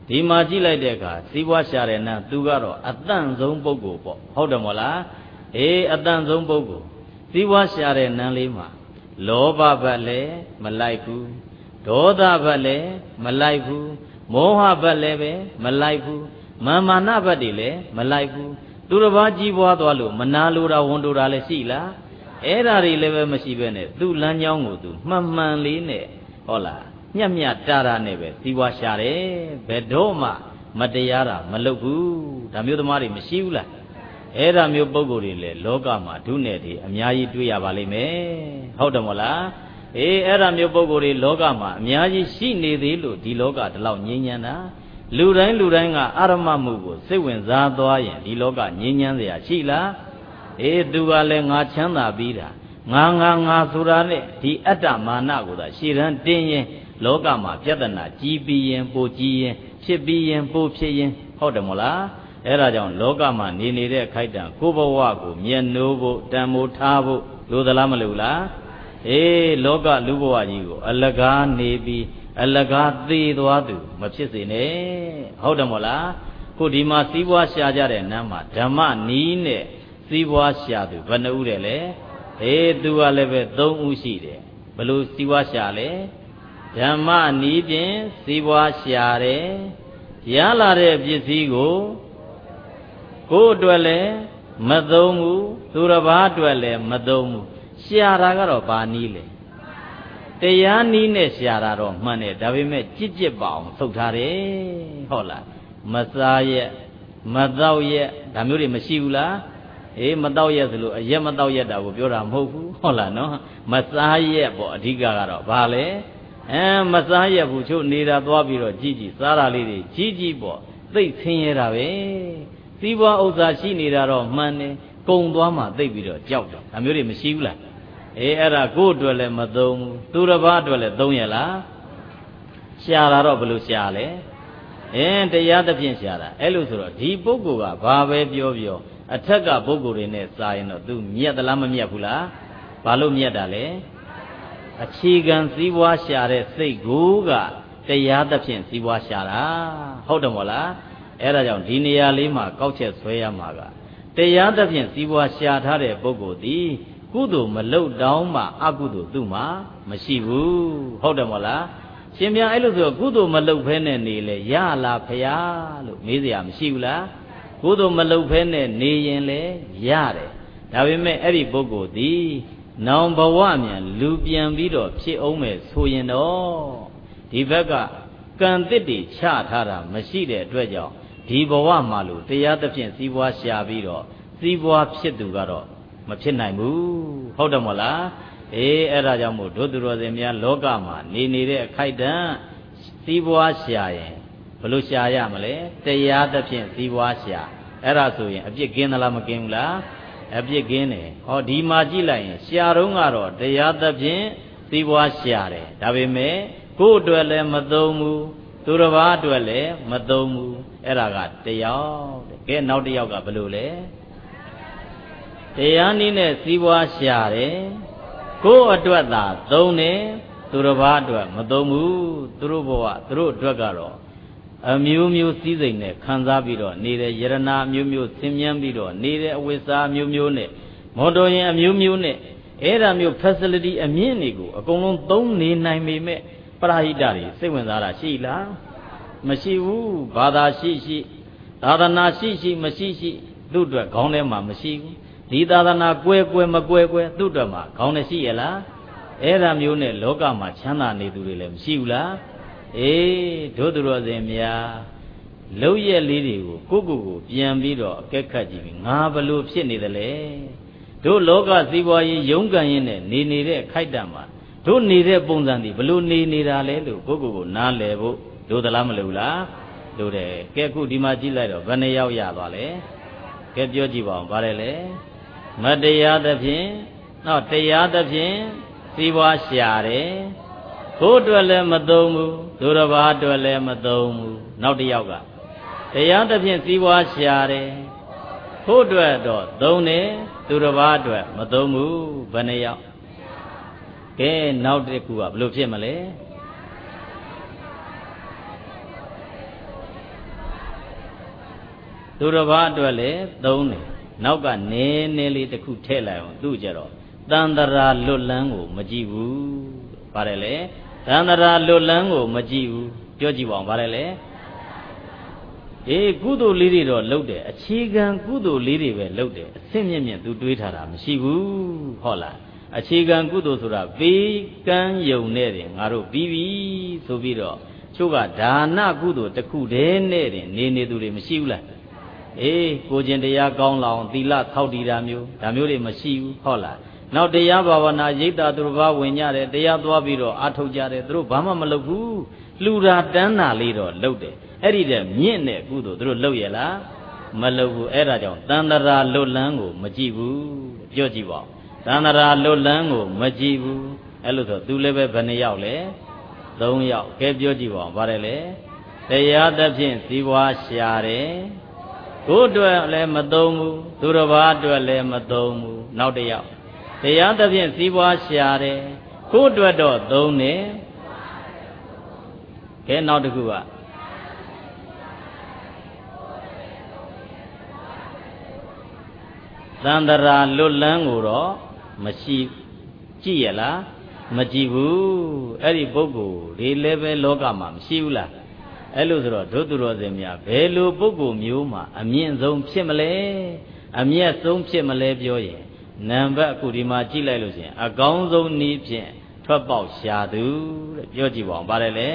ဒီမှာကြည့်လိုက်တဲ့အခါစီးပွားရှာတဲ့နန်းသူကတော့အတန့်ဆုံးပုဂ္ဂိုလ်ပေါ့ဟုတ်တယ်မို့လားအေးအတန့်ဆုံးပုဂ္ဂိုလ်စီးပွားရှာတဲ့နန်းလေးမှာလောဘဘက်လည်းမလိုက်ဘူးဒေါသဘက်လည်းမလိုက်ဘူးမောဟဘက်လည်းပဲမလိုက်ဘူးမာမာနဘက်တွေလည်းမလိုက်ဘူးသူတစ်ပါးကြီးပွားသွားလို့မနာလိုတာဝန်တိုတာလည်းရှိလားအဲ့ဓာတွေလည်းပဲမရှိပဲနဲ့သူ့လမ်းကြောင်းကိုသူမှန်မှန်လေးနဲ့ဟုတ်လားညံ့ညံ့တာတာနဲ့ပဲစီးပွားရှာတယ်ဘယ်တော့မှမတရားတာမလုပ်ဘူးဒါမျိုးသမားတွေမရှိဘူးလားအဲ့ဒါမျိုးပုံကိုယ်တွေလည်းလောကမှာဒုနဲ့တွေအများကြီးတွေ့ရပါလိမ့်မယ်ဟုတ်တယ်မို့လားအေးအဲ့ဒါမျိုးပုံကိုယ်တွေလောကမှာအများကြီးရှိနေသေးလို့ဒီလောကဒီလောက်ငြိမ်းချမ်းတာလူတိုင်းလူတိုင်းကအာရမမှုကိုစိတ်ဝင်စားသွားရင်ဒီလောကငြိမ်းချမ်းเสียရှိလားအေးသူကလည်းငါချမ်းသာပြီးတာငါငါငါဆိုတာနဲ့ဒီအတ္တမာနကိုသာရှေ့တန်းတင်းရင်လောကမှာပြဿနာကြီးပြီးရင်ပိုကြီးရင်ဖြစ်ပြီးရင်ပိုဖြစ်ရင်ဟုတ်တယ်မို့လားအဲ့ဒါကြောင့်လောကမှာနေနေတဲ့အခိုက်တံကိုယ်ဘဝကိုမျက်နှိုးဖို့တန်မိုးထားဖို့လိုသလားမလိုလားအေးလောကလူဘဝကြီးကိုအလကားနေပြီးအလကားသေးသွားသူမဖြစ်စေနဲ့ဟုတ်တယ်မို့လားခုဒီမှာစီးပွားရှာကြတဲ့နန်းမှာဓမ္မနီးနဲ့စီးပွားရှာသူဘယ်နှဦးတယ်လဲအေးသူကလည်းပဲသုံးဦးရှိတယ်ဘလို့စီးပွားရှာလဲဓမ္မနီးဖြင့်စီးပွားရှာတယ်ရလာတဲ့ပစ္စည်းကိုကိုယ်အတွက်လည်းမသုံးဘူးသူတစ်ပါးအတွက်လည်းမသုံးဘူးရှာတာကတော့ဘာနည်းလဲတရားနည်းနဲ့ရှာတာတော့မှန်တယ်ဒါပေမဲ့ကြစ်ကြစ်ပါအောင်သုတ်ထားတယ်ဟုတ်လားမစားရက်မတော့ရက်ဒါမျိုးတွေမရှိဘူးလားအေးမတော့ရက်ဆိုလို့အရက်မတော့ရက်တာကိုပြောတာမဟုတ်ဘူးဟုတ်လားနော်မစားရက်ပေါ့အဓိကကတော့ဘာလဲအဲမစားရက်ဘူးချို့နေတာသွားပြီးတော့ကြည်ကြည်စားတာလေးတွေကြီးကြီးပေါ့သိပ်ဆင်းရဲတာပဲစီးပွားဥစ္စာရှိနေတာတော့မှန်တယ်ကုံသွားမှသိပ်ပြီးတော့ကြောက်တယ်ဒါမျိုးတွေမရှိဘူးလားအေးအဲ့ဒါကိုယ့်အတွက်လည်းမသုံးဘူးသူတစ်ပါးအတွက်လည်းသုံးရလားရှာတာတော့ဘယ်လိုရှာလဲအင်းတရားသဖြင့်ရှာတာအဲ့လိုဆိုတော့ဒီပုဂ္ဂိုလ်ကဘာပဲပြောပြောအထက်ကပုဂ္ဂိုလ်တွေနဲ့စာရင်တော့ तू မြတ်သလားမမြတ်ဘူးလားဘာလို့မြတ်တာလဲအခြေခံစည်းဝါးရှာတဲ့စိတ်ကိုကတရားသဖြင့်စည်းဝါးရှာတာဟုတ်တယ်မို့လားအဲ့ဒါကြောင့်ဒီနေရာလေးမှာကောက်ချက်ဆွဲရမှာကတရားသဖြင့်စည်းဝါးရှာထားတဲ့ပုဂ္ဂိုလ်သည်ကုသိုလ်မလုပ်တောင်းမှအကုသိုလ်သူ့မှာမရှိဘူးဟုတ်တယ်မို့လားရှင်ဗျာအဲ့လိုဆိုကုသိုလ်မလုပ်ဖဲနဲ့နေလေရလားဖရာလို့မေးစရာမရှိဘူးလားကုသိုလ်မလုပ်ဖဲနဲ့နေရင်လေရတယ်ဒါပေမဲ့အဲ့ဒီပုဂ္ဂိုလ်သည်နောင်ဘဝမြန်လူပြန်ပြီးတော့ဖြစ်အောင်မယ်ဆိုရင်တော့ဒီဘက်ကကံတစ်တွေချထားတာမရှိတဲ့အတွက်ကြောင့်ဒီဘဝမှာလို့တရားသဖြင့်စည်းပွားရှာပြီးတော့စည်းပွားဖြစ်သူကတော့မဖြစ်နိုင်ဘူးဟုတ်တယ်မို့လားအေးအဲ့ဒါကြောင့်မို့တို့သူတော်စင်များလောကမှာနေနေတဲ့အခိုက်တန့်စည်းပွားရှာရင်ဘယ်လိုရှာရမလဲတရားသဖြင့်စည်းပွားရှာအဲ့ဒါဆိုရင်အပြစ်ကင်းသလားမကင်းဘူးလားအပြစ်ကင်းတယ်ဟောဒီမှာကြည့်လိုက်ရင်ရှာတော့ကတော့တရားသဖြင့်စည်းပွားရှာတယ်ဒါပေမဲ့ကိုယ့်အတွက်လည်းမသုံးဘူးသူတစ်ပါးအတွက်လည်းမသုံးဘူးအဲ့ဒါကတရားတဲ့ကဲနောက်တစ်ယောက်ကဘယ်လိုလဲတရားနည်းနဲ့စည်းပွားရှာတယ်ကိုယ့်အတွက်သာသုံးတယ်သူတစ်ပါးအတွက်မသုံးဘူးသူတို့ဘဝသူတို့အတွက်ကတော့အမျိုးမျိုးစည်းစိမ်နဲ့ခံစားပြီးတော့နေတဲ့ယရနာအမျိုးမျိုးဆင်မြန်းပြီးတော့နေတဲ့အဝိစာအမျိုးမျိုးနဲ့မော်တော်ယာဉ်အမျိုးမျိုးနဲ့အဲ့ဒါမျိုး facility အမြင့်တွေကိုအကုန်လုံးသုံးနေနိုင်ပေမဲ့ပရာဟိတတွေစိတ်ဝင်စားတာရှိလားမရှိဘူးဘာသာရှိရှိသာသနာရှိရှိမရှိရှိသူ့အတွက်ခေါင်းထဲမှာမရှိဘူးဒီသာသနာကွဲကွဲမကွဲကွဲသူ့အတွက်မှာခေါင်းထဲရှိရလားအဲ့ဒါမျိုးနဲ့လောကမှာချမ်းသာနေသူတွေလည်းမရှိဘူးလားအေးတို့သူတော်စင်များလုံရက်လေးတွေကိုကိုယ့်ကိုယ်ကိုပြန်ပြီးတော့အကဲခတ်ကြည့်ပြီးငါဘလို့ဖြစ်နေသလဲတို့လောကစည်းပွားရေးရုန်းကန်ရင်းနဲ့နေနေတဲ့ခိုက်တံမှာတို့နေတဲ့ပုံစံဒီဘလို့နေနေတာလဲလို့ကိုယ့်ကိုယ်ကိုနားလည်ဖို့တို့သလားမလို့လားတို့တယ်ကဲခုဒီမှာကြည့်လိုက်တော့ဘယ်နှယောက်ရသွားလဲကဲပြောကြည့်ပါဦးဗါတယ်လေမတရားသဖြင့်တော့တရားသဖြင့်စည်းပွားရှာတယ်ကိုယ်အတွက်လည်းမသုံးဘူးသူတစ်ပါးအတွက်လည်းမသုံးဘူးနောက်တစ်ယောက်ကတရားသဖြင့်စည်းပွားရှာတယ်ကိုယ်အတွက်တော့သုံးတယ်သူတစ်ပါးအတွက်မသုံးဘူးဘယ်နှယောက်ကဲနောက်တစ်ခုကဘယ်လိုဖြစ်မလဲသူတစ်ပါးအတွက်လည်းသုံးတယ်နောက်ကနည်းနည်းလေးတစ်ခုထည့်လိုက်အောင်သူ့ကြတော့တန်တရာလွတ်လန်းကိုမကြည့်ဘူးပါတယ်လေတန်တရာလွတ်လန်းကိုမကြည့်ဘူးပြောကြည့်ပါဦးပါတယ်လေအေးကုသိုလ်လေးတွေတော့လုပ်တယ်အခြေခံကုသိုလ်လေးတွေပဲလုပ်တယ်အဆင့်မြင့်မြင့်သူတွေးထားတာမရှိဘူးဟုတ်လားအခြေခံကုသိုလ်ဆိုတာပေးကမ်းယုံနဲ့တင်ငါတို့ပြီးပြီဆိုပြီးတော့ချို့ကဒါနကုသိုလ်တစ်ခုတည်းနဲ့တင်နေနေသူတွေမရှိဘူးလားအေးကိုကျင်တရားကောင်းလောင်သီလထောက်တည်တာမျိုးဒါမျိုးတွေမရှိဘူးဟုတ်လားနောက်တရားဘာဝနာရိတ်တာသူတစ်ပါးဝင်ကြတယ်တရားသွားပြီးတော့အာထုတ်ကြတယ်သူတို့ဘာမှမလုပ်ဘူးလှူတာတန်းတာလေးတော့လုပ်တယ်အဲ့ဒီတဲ့မြင့်တဲ့ကုသိုလ်သူတို့လုပ်ရလားမလုပ်ဘူးအဲ့ဒါကြောင့်တန်တရာလွတ်လန်းကိုမကြည့်ဘူးပြောကြည့်ပါဦးတန်တရာလွတ်လန်းကိုမကြည့်ဘူးအဲ့လိုဆိုသူလည်းပဲဘယ်နှယောက်လဲသုံးယောက်ကဲပြောကြည့်ပါဦးဗါတယ်လေတရားသဖြင့်စီးပွားရှာတယ်ကိုယ်အတွက်လည်းမသုံးဘူးသူတစ်ပါးအတွက်လည်းမသုံးဘူးနောက်တစ်ယောက်တရားသဖြင့်စီးပွားရှာတယ်ကိုယ်အတွက်တော့သုံးတယ်ကဲနောက်တစ်ခုကသန္တရာလွတ်လန်းကိုတော့မရှိကြည့်ရလားမကြည့်ဘူးအဲ့ဒီပုဂ္ဂိုလ်ဒီလည်းပဲလောကမှာမရှိဘူးလားအဲ့လိုဆိုတော့ဒုသူတော်စင်များဘယ်လိုပုဂ္ဂိုလ်မျိုးမှာအမြင့်ဆုံးဖြစ်မလဲအမြတ်ဆုံးဖြစ်မလဲပြောရင်နံပါတ်အခုဒီမှာကြည့်လိုက်လို့ရှိရင်အကောင်းဆုံးနည်းဖြင့်ထွက်ပေါက်ရှာသူတဲ့ပြောကြည့်ပါဦးပါတယ်လေ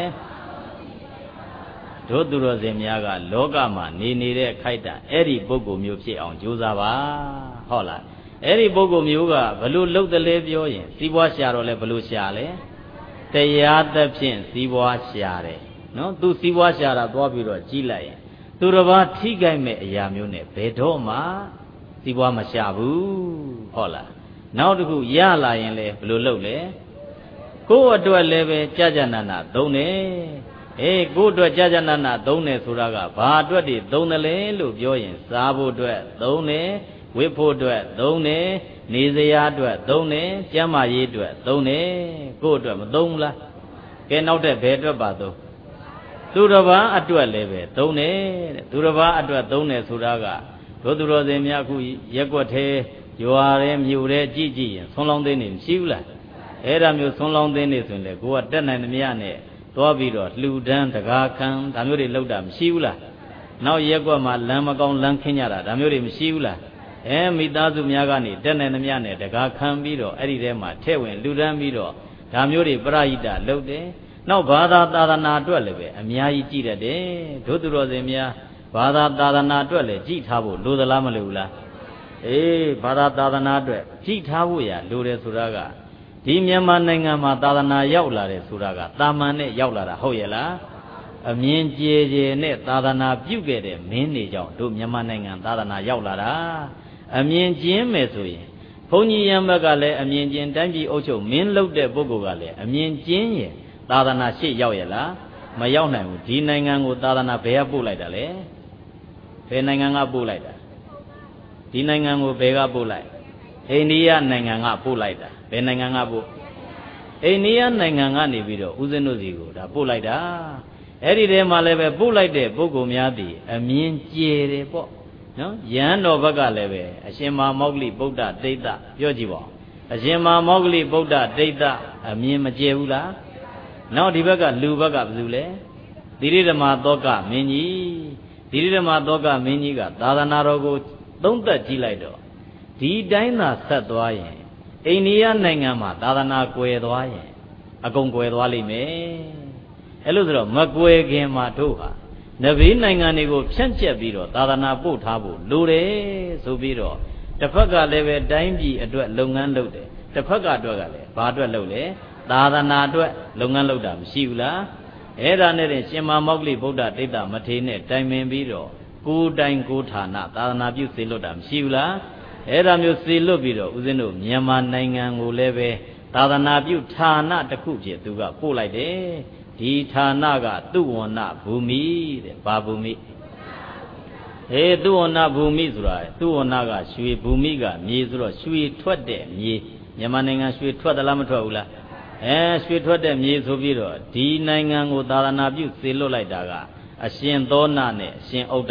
ဒုသူတော်စင်များကလောကမှာနေနေတဲ့ခိုက်တာအဲ့ဒီပုဂ္ဂိုလ်မျိုးဖြစ်အောင်ကြိုးစားပါဟုတ်လားအဲ့ဒီပုဂ္ဂိုလ်မျိုးကဘလို့လှုပ်တယ်လဲပြောရင်စီးပွားရှာတော့လဲဘလို့ရှာလဲတရားသဖြင့်စီးပွားရှာတယ်နော်သူစီးပွားရှာတာသွားပြီးတော့ကြီးလိုက်ရင်သူတစ်ပါးထိခိုက်မဲ့အရာမျိုးနဲ့ဘယ်တော့မှစီးပွားမရှာဘူးဟုတ်လားနောက်တစ်ခုရလာရင်လဲဘလို့လှုပ်လဲကိုယ့်အတွက်လည်းပဲကြာကြာနာနာသုံးတယ်အေးကိုယ့်အတွက်ကြာကြာနာနာသုံးတယ်ဆိုတာကဘာအတွက်တွေသုံးတယ်လဲလို့ပြောရင်စားဖို့အတွက်သုံးတယ်ဝိဖို့အတွက်သုံးတယ်နေစရာအတွက်သုံးတယ်ကျန်းမာရေးအတွက်သုံးတယ်ကိုယ့်အတွက်မသုံးဘူးလားကဲနောက်တဲ့ဘယ်အတွက်ပါသုံးသူတစ်ပါးအတွက်လည်းပဲသုံးတယ်တဲ့သူတစ်ပါးအတွက်သုံးတယ်ဆိုတာကဒုသူတော်စင်များအခုရက်ွက်သေးရွာရဲမြို့ရဲကြည့်ကြည့်ရင်ဆွန်းလောင်းသိန်းနေမရှိဘူးလားအဲ့ဒါမျိုးဆွန်းလောင်းသိန်းနေဆိုရင်လေကိုကတက်နိုင်သမျှနဲ့သွားပြီးတော့လှူဒန်းတကားခံဒါမျိုးတွေလောက်တာမရှိဘူးလားနောက်ရက်ွက်မှာလမ်းမကောင်းလမ်းခင်းကြတာဒါမျိုးတွေမရှိဘူးလားအဲမိသားစုများကနေတက်နိုင်သမျှနဲ့တကားခံပြီးတော့အဲ့ဒီထဲမှာထဲ့ဝင်လှူဒန်းပြီးတော့ဒါမျိုးတွေပရဟိတလုပ်တယ်နောက်ဘာသာသာသနာအတွက်လည်းပဲအများကြီးကြည့်တတ်တယ်ဒုသူတော်စင်များဘာသာသာသနာအတွက်လည်းကြည့်ထားဖို့လိုသလားမလိုဘူးလားအေးဘာသာသာသနာအတွက်ကြည့်ထားဖို့ရလိုတယ်ဆိုတာကဒီမြန်မာနိုင်ငံမှာသာသနာရောက်လာတယ်ဆိုတာကတာမန်နဲ့ရောက်လာတာဟုတ်ရဲ့လားအမြင်ကျေကျေနဲ့သာသနာပြုခဲ့တဲ့မင်းတွေကြောင့်တို့မြန်မာနိုင်ငံသာသနာရောက်လာတာအမြင်ကျင်းမယ်ဆိုရင်ဘုန်းကြီးရံဘက်ကလည်းအမြင်ကျင်းတိုင်းပြည်အုပ်ချုပ်မင်းလုပ်တဲ့ပုဂ္ဂိုလ်ကလည်းအမြင်ကျင်းရင်သာသနာရှေ့ရောက်ရဲ့လားမရောက်နိုင်ဘူးဒီနိုင်ငံကိုသာသနာဘယ်ကပို့လိုက်တာလဲဘယ်နိုင်ငံကပို့လိုက်တာဒီနိုင်ငံကိုဘယ်ကပို့လိုက်အိန္ဒိယနိုင်ငံကပို့လိုက်တာဘယ်နိုင်ငံကပို့အိန္ဒိယနိုင်ငံကနေပြီးတော့ဦးဇင်းတို့စီကိုဒါပို့လိုက်တာအဲ့ဒီထဲမှာလည်းပဲပို့လိုက်တဲ့ပုဂ္ဂိုလ်များသည်အမြင်ကျယ်တယ်ပေါ့နော်ယဟန်တော်ဘက်ကလည်းပဲအရှင်မမောဂလိဗုဒ္ဓဒိဋ္ဌပြောကြည့်ပါဦးအရှင်မမောဂလိဗုဒ္ဓဒိဋ္ဌအမြင်မကျယ်ဘူးလားနောက်ဒီဘက်ကလူဘက်ကဘယ်သူလဲသီရိဓမ္မသောကမင်းကြီးသီရိဓမ္မသောကမင်းကြီးကသာသနာတော်ကိုသုံးသက်ကြည့်လိုက်တော့ဒီတိုင်းသာဆက်သွားရင်အိန္ဒိယနိုင်ငံမှာသာသနာကွယ်သွားရင်အကုန်ကွယ်သွားလိမ့်မယ်အဲ့လိုဆိုတော့မကွယ်ခင်မှာတို့ဟာနဗီနိုင်ငံတွေကိုဖြန့်ကျက်ပြီးတော့သာသနာပို့ထားဖို့လိုတယ်ဆိုပြီးတော့တစ်ဖက်ကလည်းပဲတိုင်းပြည်အတွက်လုပ်ငန်းလုပ်တယ်တစ်ဖက်ကအတွက်ကလည်းဘာအတွက်လုပ်လဲသာသနာအတွက်လုပ်ငန်းလုပ်တာမရှိဘူးလားအဲ့ဒါနဲ့တင်ရှင်မမောဂလိဗုဒ္ဓဒိဋ္ဌမထေရနဲ့တိုင်ပင်ပြီးတော့ကိုယ်တိုင်ကိုယ်ဌာနသာသနာပြုစေလွတ်တာမရှိဘူးလားအဲ့ဒါမျိုးစေလွတ်ပြီးတော့ဦးဇင်းတို့မြန်မာနိုင်ငံကိုလည်းပဲသာသနာပြုဌာနတစ်ခုဖြစ်သူကပို့လိုက်တယ်ဒီဌာနကသူဝဏဘူမိတဲ့ဘာဘူမိဟေးသူဝဏဘူမိဆိုတာသူဝဏကရွှေဘူမိကမြေဆိုတော့ရွှေထွက်တဲ့မြေမြန်မာနိုင်ငံရွှေထွက်သလားမထွက်ဘူးလားအဲရွှေထွက်တဲ့မြေဆိုပြီးတော့ဒီနိုင်ငံကိုသာသနာပြုစေလွတ်လိုက်တာကအရှင်သောနာနဲ့အရှင်ဥဒ္ဒရဇ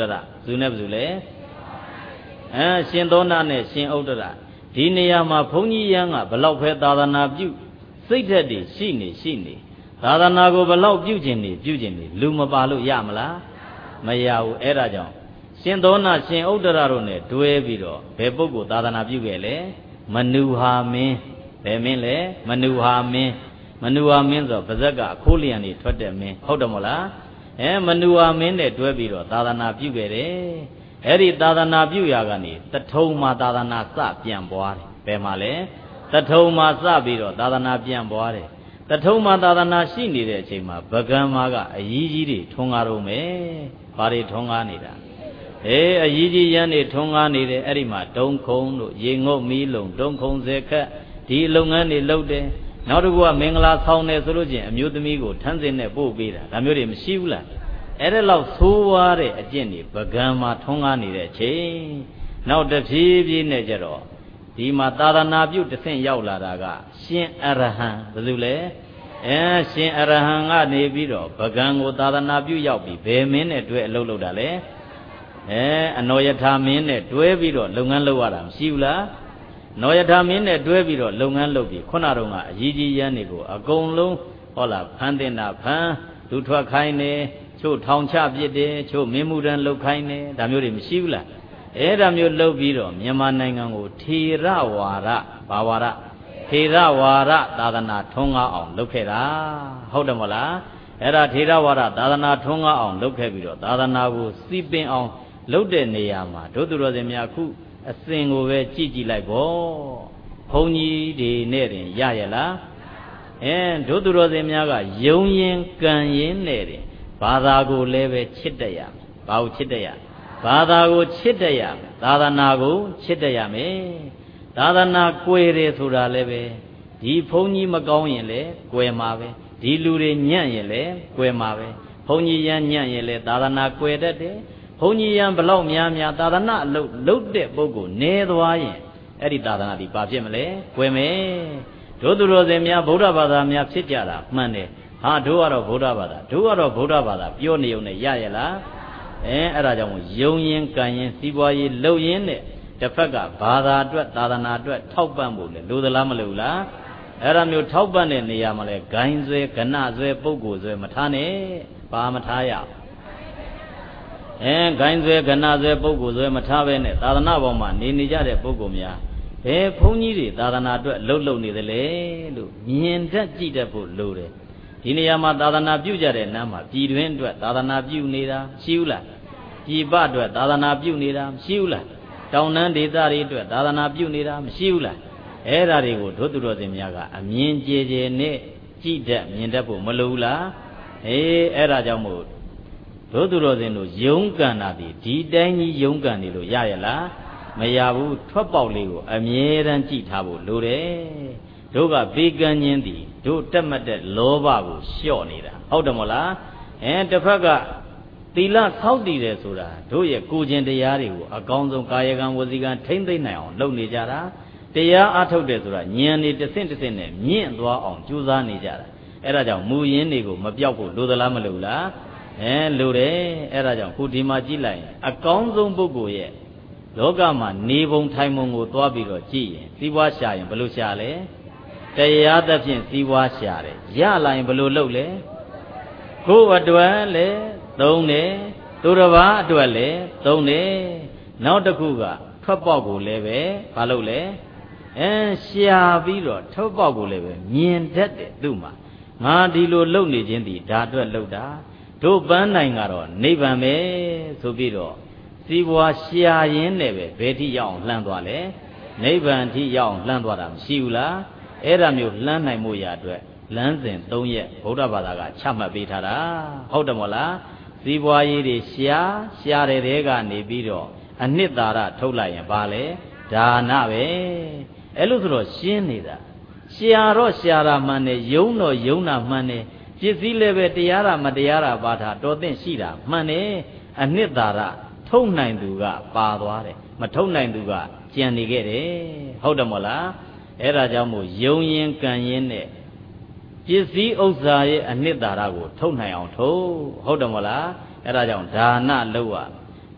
သူနဲ့ဘယ်သူလဲအဲရှင်သောနာနဲ့ရှင်ဥဒ္ဒရာဒီနေရာမှာဘုန်းကြီးရန်ကဘလောက်ပဲသာသနာပြုစိတ်ဓာတ်တွေရှိနေရှိနေသာသနာကိုဘလောက်ပြုကျင်နေပြုကျင်နေလူမပါလို့ရမလားမရဘူးအဲ့ဒါကြောင့်ရှင်သောနာရှင်ဥဒ္ဒရာတို့နဲ့တွဲပြီးတော့ဘယ်ပုဂ္ဂိုလ်သာသနာပြုခဲ့လဲမနုဟာမင်းဘယ်မင်းလဲမနုဟာမင်းမနုဟာမင်းဆိုပါဇက်ကအခိုးလျံနေထွက်တဲ့မင်းဟုတ်တယ်မဟုတ်လားအဲမနုဟာမင်းနဲ့တွဲပြီးတော့သာသနာပြုခဲ့တယ်အဲ့ဒီသာသနာပြုရာကနေတထုံမှာသာသနာစပြန်ပွားတယ်ဘယ်မှာလဲတထုံမှာစပြီးတော့သာသနာပြန်ပွားတယ်တထုံမှာသာသနာရှိနေတဲ့အချိန်မှာဗကံမာကအကြီးကြီးတွေထွန်းကားတော့မယ်ဘာတွေထွန်းကားနေတာအေးအကြီးကြီးရန်တွေထွန်းကားနေတယ်အဲ့ဒီမှာဒုံခုံတို့ရေငုတ်မီးလုံးဒုံခုံစေခက်ဒီလုပ်ငန်းတွေလုပ်တယ်နောက်တစ်ခုကမင်္ဂလာဆောင်တယ်ဆိုလို့ချင်းအမျိုးသမီးကိုထမ်းစင်နဲ့ပို့ပေးတာဒါမျိုးတွေမရှိဘူးလားအဲ့ဒါလောက်သိုးွားတဲ့အကျင့်တွေပကံမှာထွန်းကားနေတဲ့အချိန်နောက်တစ်ဖြည်းဖြည်းနဲ့ကြတော့ဒီမှာသာသနာပြုတစ်ဆင့်ရောက်လာတာကရှင်အရဟံဘယ်သူလဲအဲရှင်အရဟံကနေပြီးတော့ပကံကိုသာသနာပြုရောက်ပြီးဘယ်မင်းနဲ့တွဲအလုပ်လုပ်တာလဲအဲအနောယထာမင်းနဲ့တွဲပြီးတော့လုပ်ငန်းလုပ်ရတာမရှိဘူးလားနောယထာမင်းနဲ့တွဲပြီးတော့လုပ်ငန်းလုပ်ပြီးခုနတုန်းကအကြီးကြီးရန်တွေကိုအကုန်လုံးဟောလားဖမ်းတင်တာဖမ်းလူထွက်ခိုင်းနေချို့ထောင်ချပြစ်တယ်ချို့မင်းမှုတန်းလုပ်ခိုင်းတယ်ဒါမျိုးတွေမရှိဘူးလားအဲ့ဒါမျိုးလုပ်ပြီးတော့မြန်မာနိုင်ငံကိုထေရဝါဒဘာဝါဒထေရဝါဒသာသနာထွန်းကားအောင်လုပ်ခဲ့တာဟုတ်တယ်မဟုတ်လားအဲ့ဒါထေရဝါဒသာသနာထွန်းကားအောင်လုပ်ခဲ့ပြီးတော့သာသနာကိုစီပင်အောင်လုပ်တဲ့နေရာမှာဒုသူတော်စင်များခုအစဉ်ကိုပဲကြည့်ကြည့်လိုက်ပေါ့ဘုန်းကြီးတွေနဲ့တင်ရရလားအဲဒုသူတော်စင်များကယုံရင်ကံရင်နဲ့တင်ဘာသာကိုလည်းပဲချစ်တတ်ရမယ်ဘာကိုချစ်တတ်ရဘာသာကိုချစ်တတ်ရမယ်သာသနာကိုချစ်တတ်ရမယ်သာသနာကွယ်တယ်ဆိုတာလည်းပဲဒီဘုန်းကြီးမကောင်းရင်လည်းကွယ်မှာပဲဒီလူတွေညံ့ရင်လည်းကွယ်မှာပဲဘုန်းကြီးရန်ညံ့ရင်လည်းသာသနာကွယ်တတ်တယ်ဘုန်းကြီးရန်ဘလောက်များများသာသနာအလုပ်လုပ်တဲ့ပုဂ္ဂိုလ်နေသွားရင်အဲ့ဒီသာသနာဒီဘာဖြစ်မလဲကွယ်မယ်တို့သူတော်စင်များဗုဒ္ဓဘာသာများဖြစ်ကြတာမှန်တယ်ဟာတို့ကတော့ဗုဒ္ဓဘာသာတို့ကတော့ဗုဒ္ဓဘာသာပြောနေုံနဲ့ရရလားအဲအဲ့ဒါကြောင့်ယုံရင်ကံရင်စီးပွားရေးလုပ်ရင်နဲ့တစ်ဖက်ကဘာသာအတွက်သာသနာအတွက်ထောက်ပံ့ဖို့လေလိုသလားမလိုလားအဲ့ဒါမျိုးထောက်ပံ့တဲ့နေရာမှာလဲဂိုင်းဆွဲကဏဆွဲပုဂ္ဂိုလ်ဆွဲမထားနဲ့ဘာမထားရအဲဂိုင်းဆွဲကဏဆွဲပုဂ္ဂိုလ်ဆွဲမထားပဲနဲ့သာသနာပေါ်မှာနေနေကြတဲ့ပုဂ္ဂိုလ်များဘယ်ဘုန်းကြီးတွေသာသနာအတွက်လှုပ်လှုပ်နေသလဲလို့မြင်တတ်ကြည့်တတ်ဖို့လိုတယ်ဒီနေရာမှာသာသနာပြုကြတဲ့နားမှာပြည်တွင်းအတွက်သာသနာပြုနေတာရှိဘူးလားပြည်ပအတွက်သာသနာပြုနေတာမရှိဘူးလားတောင်တန်းဒေသတွေအတွက်သာသနာပြုနေတာမရှိဘူးလားအဲ့ဓာတွေကိုဒုသူတော်စင်များကအမြင်ကြည်ကြည်နဲ့ကြည့်တတ်မြင်တတ်ဖို့မလိုဘူးလားအေးအဲ့ဒါကြောင့်မို့ဒုသူတော်စင်တို့ယုံကံတာဒီဒီတိုင်းကြီးယုံကံနေလို့ရရလားမရဘူးထွက်ပေါက်လေးကိုအမြဲတမ်းကြည့်ထားဖို့လိုတယ်တို့ကဘေးကန်းခြင်းသည်တို့တက်မတ်တဲ့လောဘကိုလျှော့နေတာဟုတ်တယ်မဟုတ်လားအဲတစ်ဖက်ကသီလဆောက်တည်တယ်ဆိုတာတို့ရဲ့ကိုယ်ကျင်တရားတွေကိုအကောင်းဆုံးကာယကံဝစီကံထိမ့်သိမ့်နိုင်အောင်လုပ်နေကြတာတရားအားထုတ်တယ်ဆိုတာဉာဏ်နေတစ်ဆင့်တစ်ဆင့်နဲ့မြင့်သွားအောင်ကြိုးစားနေကြတာအဲ့ဒါကြောင့်မူရင်းတွေကိုမပြောက်ဖို့လိုသလားမလိုလားအဲလိုတယ်အဲ့ဒါကြောင့်ခုဒီမှာကြည့်လိုက်ရင်အကောင်းဆုံးပုဂ္ဂိုလ်ရဲ့လောကမှာနေပုံထိုင်ပုံကိုသွားပြီးတော့ကြည့်ရင်စီးပွားရှာရင်ဘယ်လိုရှာလဲတရားသဖြင့်စီးပွားရှာတယ်ရလာရင်ဘယ်လိုလုပ်လဲကိုယ်အတွက်လည်းသုံးတယ်သူတစ်ပါးအတွက်လည်းသုံးတယ်နောက်တစ်ခုကထွက်ပေါက်ကိုလည်းပဲဘာလုပ်လဲအဲရှာပြီးတော့ထွက်ပေါက်ကိုလည်းပဲမြင်တတ်တယ်သူ့မှာငါဒီလိုလုပ်နေခြင်းဒီဒါအတွက်လုပ်တာတို့ပန်းနိုင်ကတော့နိဗ္ဗာန်ပဲဆိုပြီးတော့စီးပွားရှာရင်းနဲ့ပဲဘယ်ထိရောက်အောင်လှမ်းသွားလဲနိဗ္ဗာန်ထိရောက်အောင်လှမ်းသွားတာမရှိဘူးလားအဲ့ဒါမျိုးလှမ်းနိုင်မှုရအတွက်လမ်းစဉ်၃ရက်ဗုဒ္ဓဘာသာကချမှတ်ပေးထားတာဟုတ်တယ်မို့လားစီးပွားရေးတွေရှာရှာတဲ့တဲကနေပြီးတော့အနှစ်သာရထုတ်လိုက်ရင်ဘာလဲဒါနပဲအဲ့လိုဆိုတော့ရှင်းနေတာရှာတော့ရှာတာမှန်တယ်ယုံတော့ယုံတာမှန်တယ်ပစ္စည်းလည်းပဲတရားတာမတရားတာပါတာတော်သင့်ရှိတာမှန်တယ်အနှစ်သာရထုတ်နိုင်သူကပါသွားတယ်မထုတ်နိုင်သူကကြံနေခဲ့တယ်ဟုတ်တယ်မို့လားအဲ့ဒါကြောင့်မို့ယုံရင်ကံရင်နဲ့ပစ္စည်းဥစ္စာရဲ့အနှစ်သာရကိုထုတ်နိုင်အောင်ထုတ်ဟုတ်တယ်မို့လားအဲ့ဒါကြောင့်ဒါနလုပ်ရ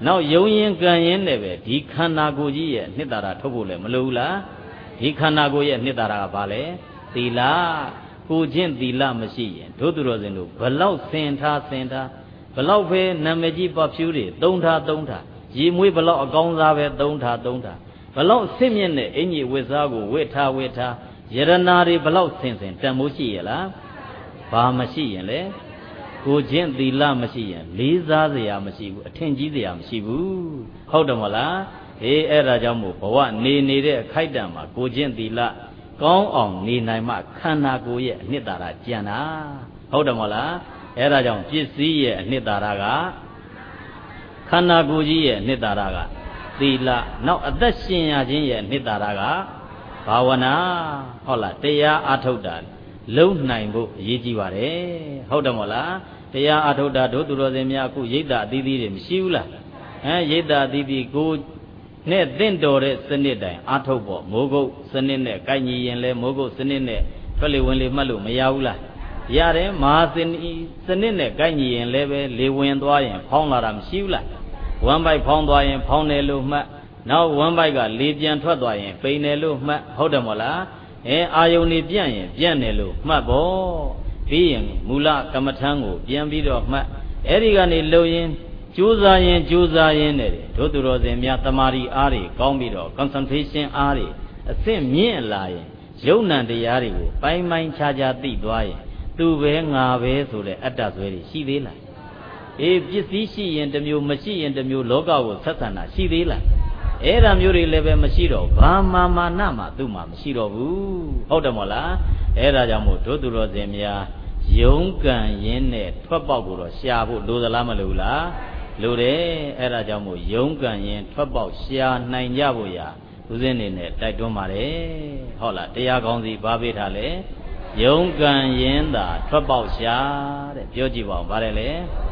နောက်ယုံရင်ကံရင်နဲ့ပဲဒီခန္ဓာကိုယ်ကြီးရဲ့နှစ်သာရထုတ်ဖို့လည်းမလိုဘူးလားဒီခန္ဓာကိုယ်ရဲ့နှစ်သာရကဘာလဲသီလကိုချင်းသီလမရှိရင်တို့သူတော်စင်တို့ဘလောက်ဆင်ထားဆင်ထားဘလောက်ပဲနာမည်ကြီးပတ်ဖြူးတွေသုံးထားသုံးထားရေမွေးဘလောက်အကောင်းစားပဲသုံးထားသုံးထားဘလောက်ဆင့်မြင့်တဲ့အင်ကြီးဝတ်စားကိုဝတ်ထားဝတ်ထားယရနာတွေဘလောက်ဆင်ဆင်တန်မိုးရှိရလားဘာမရှိရင်လေကိုချင်းသီလမရှိရင်လေးစားစရာမရှိဘူးအထင်ကြီးစရာမရှိဘူးဟုတ်တယ်မလားအေးအဲ့ဒါကြောင့်မို့ဘဝနေနေတဲ့အခိုက်အတန့်မှာကိုချင်းသီလကောင်းအောင်နေနိုင်မှခန္ဓာကိုယ်ရဲ့အနှစ်သာရကျန်တာဟုတ်တယ်မလားအဲ့ဒါကြောင့်ပစ္စည်းရဲ့အနှစ်သာရကခန္ဓာကိုယ်ကြီးရဲ့အနှစ်သာရကသီလနောက်အသက်ရှင်ရခြင်းရဲ့အနှစ်သာရကဘာဝနာဟုတ်လားတရားအထုတ်တာလုံနိုင်ဖို့အရေးကြီးပါတယ်ဟုတ်တယ်မလားတရားအထုတ်တာတို့သူတော်စင်များအခုရိတ်တာအသီးသီးတွေမရှိဘူးလားဟမ်ရိတ်တာအသီးသီးကိုနဲ့တင့်တော်တဲ့စနစ်တိုင်းအထုတ်ဖို့မိုးကုတ်စနစ်နဲ့ကိုက်ညီရင်လဲမိုးကုတ်စနစ်နဲ့ထွက်လေဝင်လေမှတ်လို့မရဘူးလားရတယ်မဟာစနစ်စနစ်နဲ့ကိုက်ညီရင်လည်းပဲလေဝင်သွားရင်ဖောင်းလာတာမရှိဘူးလားဝမ်းပိုက်ဖောင်းသွားရင်ဖောင်းတယ်လို့မှတ်နောက်ဝမ်းပိုက်ကလေပြန်ထွက်သွားရင်ပိန်တယ်လို့မှတ်ဟုတ်တယ်မလားအဲအာယုန်နေပြန့်ရင်ပြန့်တယ်လို့မှတ်ဖို့ပြီးရင်မူလကမ္မထံကိုပြန်ပြီးတော့မှတ်အဲ့ဒီကနေလုံရင်ကြိုးစားရင်ကြိုးစားရင်တဲ့တို့သူတော်စင်များတမာရီအားတွေကောင်းပြီးတော့ concentration အားတွေအဆင့်မြင့်လာရင်ယုံ nant တရားတွေကိုပိုင်းပိုင်းခြားခြားသိသွားရင်သူပဲငါပဲဆိုတဲ့အတ္တဆွဲတွေရှိသေးလားအေးပစ္စည်းရှိရင်တစ်မျိုးမရှိရင်တစ်မျိုးလောကကိုဆက်ဆံတာရှိသေးလားအဲ့ဒါမျိုးတွေလည်းပဲမရှိတော့ဘာမာမာနမှသူ့မှာမရှိတော့ဘူးဟုတ်တယ်မလားအဲ့ဒါကြောင့်မို့တို့သူတော်စင်များယုံကံရင်းနဲ့ထွက်ပေါက်ကိုတော့ရှာဖို့လိုသလားမလိုဘူးလားလိုတယ်အဲ့ဒါကြောင့်မို့ယုံကံရင်ထွက်ပေါက်ရှာနိုင်ကြဖို့ရာဦးဇင်းနေနဲ့တိုက်တွန်းပါတယ်ဟုတ်လားတရားကောင်းစီဘာပေးထားလဲယုံကံရင်သာထွက်ပေါက်ရှာတဲ့ပြောကြည့်ပါဦးဗါတယ်လေ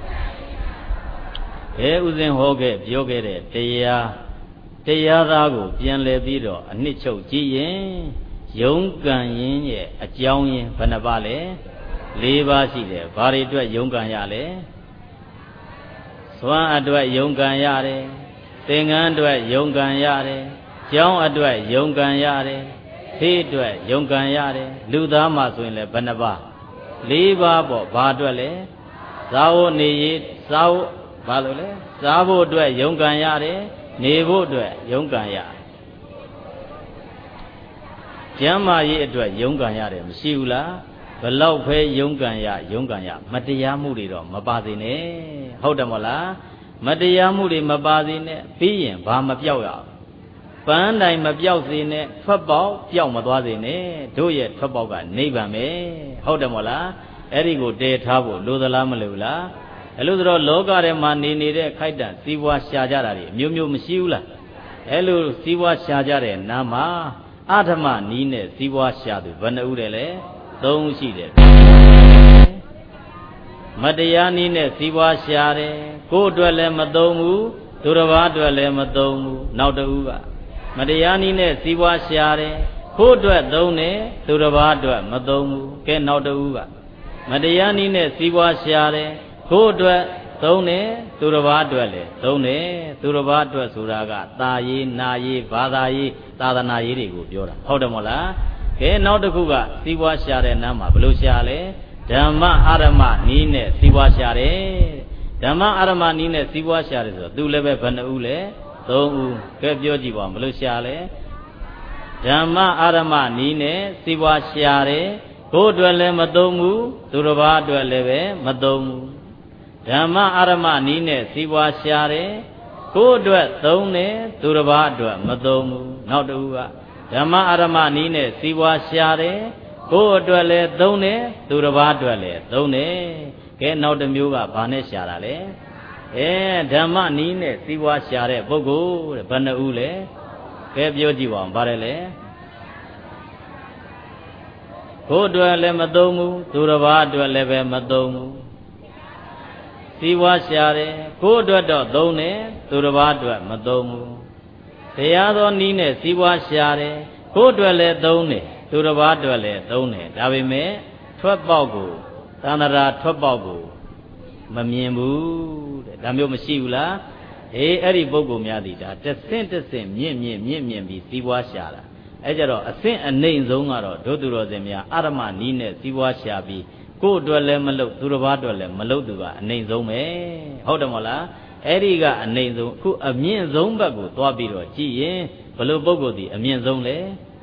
ဘယ်ဦးဇင်းဟောခဲ့ပြောခဲ့တဲ့တရားတရားသားကိုပြန်လည်ပြီးတော့အနှစ်ချုပ်ကြည့်ရင်ယုံကံရင်ရဲ့အကြောင်းရင်းဘယ်နှပါလဲလေးပါးရှိတယ်ဘာတွေအတွက်ယုံကံရလဲသွမ်းအတွက်ယုံကံရတယ်သင်္ကန်းအတွက်ယုံကံရတယ်ကျောင်းအတွက်ယုံကံရတယ်ဖေးအတွက်ယုံကံရတယ်လူသားမှဆိုရင်လည်းဘယ်နှပါလေးပါးပေါ့ဘာအတွက်လဲသာဝနေရေးသာဝဘာလို့လဲစားဖို့အတွက်ယုံကံရတယ်နေဖို့အတွက်ယုံကံရကျမ်းမာရေးအတွက်ယုံကံရတယ်မရှိဘူးလားဘလောက်ပဲယုံကံရယုံကံရမတရားမှုတွေတော့မပါစေနဲ့ဟုတ်တယ်မလားမတရားမှုတွေမပါစေနဲ့ပြီးရင်ဘာမပြောက်ရအောင်ပန်းတိုင်မပြောက်စေနဲ့ထွက်ပေါက်ပြောက်မသွားစေနဲ့တို့ရဲ့ထွက်ပေါက်ကနိဗ္ဗာန်ပဲဟုတ်တယ်မလားအဲ့ဒီကိုတည်ထားဖို့လိုသလားမလိုလားအဲ့လိုဆိုတော့လောကထဲမှာနေနေတဲ့ခိုက်တန်စီးပွားရှာကြတာတွေမျိုးမျိုးမရှိဘူးလားအဲ့လိုစီးပွားရှာကြတဲ့နာမှာအဓမ္မနီးနဲ့စီးပွားရှာသူဘယ်နှဦးတယ်လဲသုံးရှိတယ်မတရားနီးနဲ့စီးပွားရှာတယ်ကိုယ်အတွက်လည်းမသုံးဘူးသူတစ်ပါးအတွက်လည်းမသုံးဘူးနောက်တစ်ဦးကမတရားနီးနဲ့စီးပွားရှာတယ်ကိုယ်အတွက်သုံးတယ်သူတစ်ပါးအတွက်မသုံးဘူးကဲနောက်တစ်ဦးကမတရားနီးနဲ့စီးပွားရှာတယ်ကိုယ်အတွက်သုံးတယ်သူတစ်ပါးအတွက်လည်းသုံးတယ်သူတစ်ပါးအတွက်ဆိုတာကတာရေးနာရေးဘာသာရေးသာသနာရေးတွေကိုပြောတာဟုတ်တယ်မလားကဲနောက်တစ်ခုကစီးပွားရှာတဲ့နားမှာဘယ်လိုရှာလဲဓမ္မအာရမနီးနဲ့စီးပွားရှာတယ်ဓမ္မအာရမနီးနဲ့စီးပွားရှာတယ်ဆိုတော့သူလည်းပဲဘယ်နှဦးလဲသုံးဦးကဲပြောကြည့်ပါဦးဘယ်လိုရှာလဲဓမ္မအာရမနီးနဲ့စီးပွားရှာတယ်ကိုယ်အတွက်လည်းမသုံးဘူးသူတစ်ပါးအတွက်လည်းပဲမသုံးဘူးဓမ္မအာရမနီးနဲ့စီးပွားရှာတယ်ကိုယ်အတွက်သုံးတယ်သူတစ်ပါးအတွက်မသုံးဘူးနောက်တစ်ဦးကဓမ္မအာရမနီးနဲ့စီးပွားရှာတယ်ကိုယ်အတွက်လည်းသုံးတယ်သူတစ်ပါးအတွက်လည်းသုံးတယ်ကဲနောက်တစ်မျိုးကဘာနဲ့ရှာတာလဲအဲဓမ္မနီးနဲ့စီးပွားရှာတဲ့ပုဂ္ဂိုလ်တဲ့ဘယ်နှဦးလဲကဲပြောကြည့်ပါဦးဗါတယ်လေကိုယ်အတွက်လည်းမသုံးဘူးသူတစ်ပါးအတွက်လည်းပဲမသုံးဘူးစီးပွားရှာတယ်ကိုယ်အတွက်တော့သုံးတယ်သူတစ်ပါးအတွက်မသုံးဘူးတရားတော်နီးနဲ့စီးပွားရှာတယ်ကိုယ်အတွက်လည်းသုံးတယ်သူတစ်ပါးအတွက်လည်းသုံးတယ်ဒါပေမဲ့ထွက်ပေါက်ကိုသန္တရာထွက်ပေါက်ကိုမမြင်ဘူးတဲ့ဒါမျိုးမရှိဘူးလားအေးအဲ့ဒီပုဂ္ဂိုလ်များသည်ဒါတဆင့်တဆင့်မြင့်မြင့်မြင့်မြင့်ပြီးစီးပွားရှာတာအဲ့ကြတော့အဆင့်အနှိမ့်ဆုံးကတော့ဒုသူတော်စင်များအာရမနီးနဲ့စီးပွားရှာပြီးကိုယ်အတွက်လည်းမလုပ်သူတစ်ပါးအတွက်လည်းမလုပ်သူကအနှိမ့်ဆုံးပဲဟုတ်တယ်မဟုတ်လားအဲ့ဒီကအနှိမ့်ဆုံးအခုအမြင့်ဆုံးဘက်ကိုသွားပြီးတော့ကြည့်ရင်ဘယ်လိုပုဂ္ဂိုလ်ဒီအမြင့်ဆုံးလဲ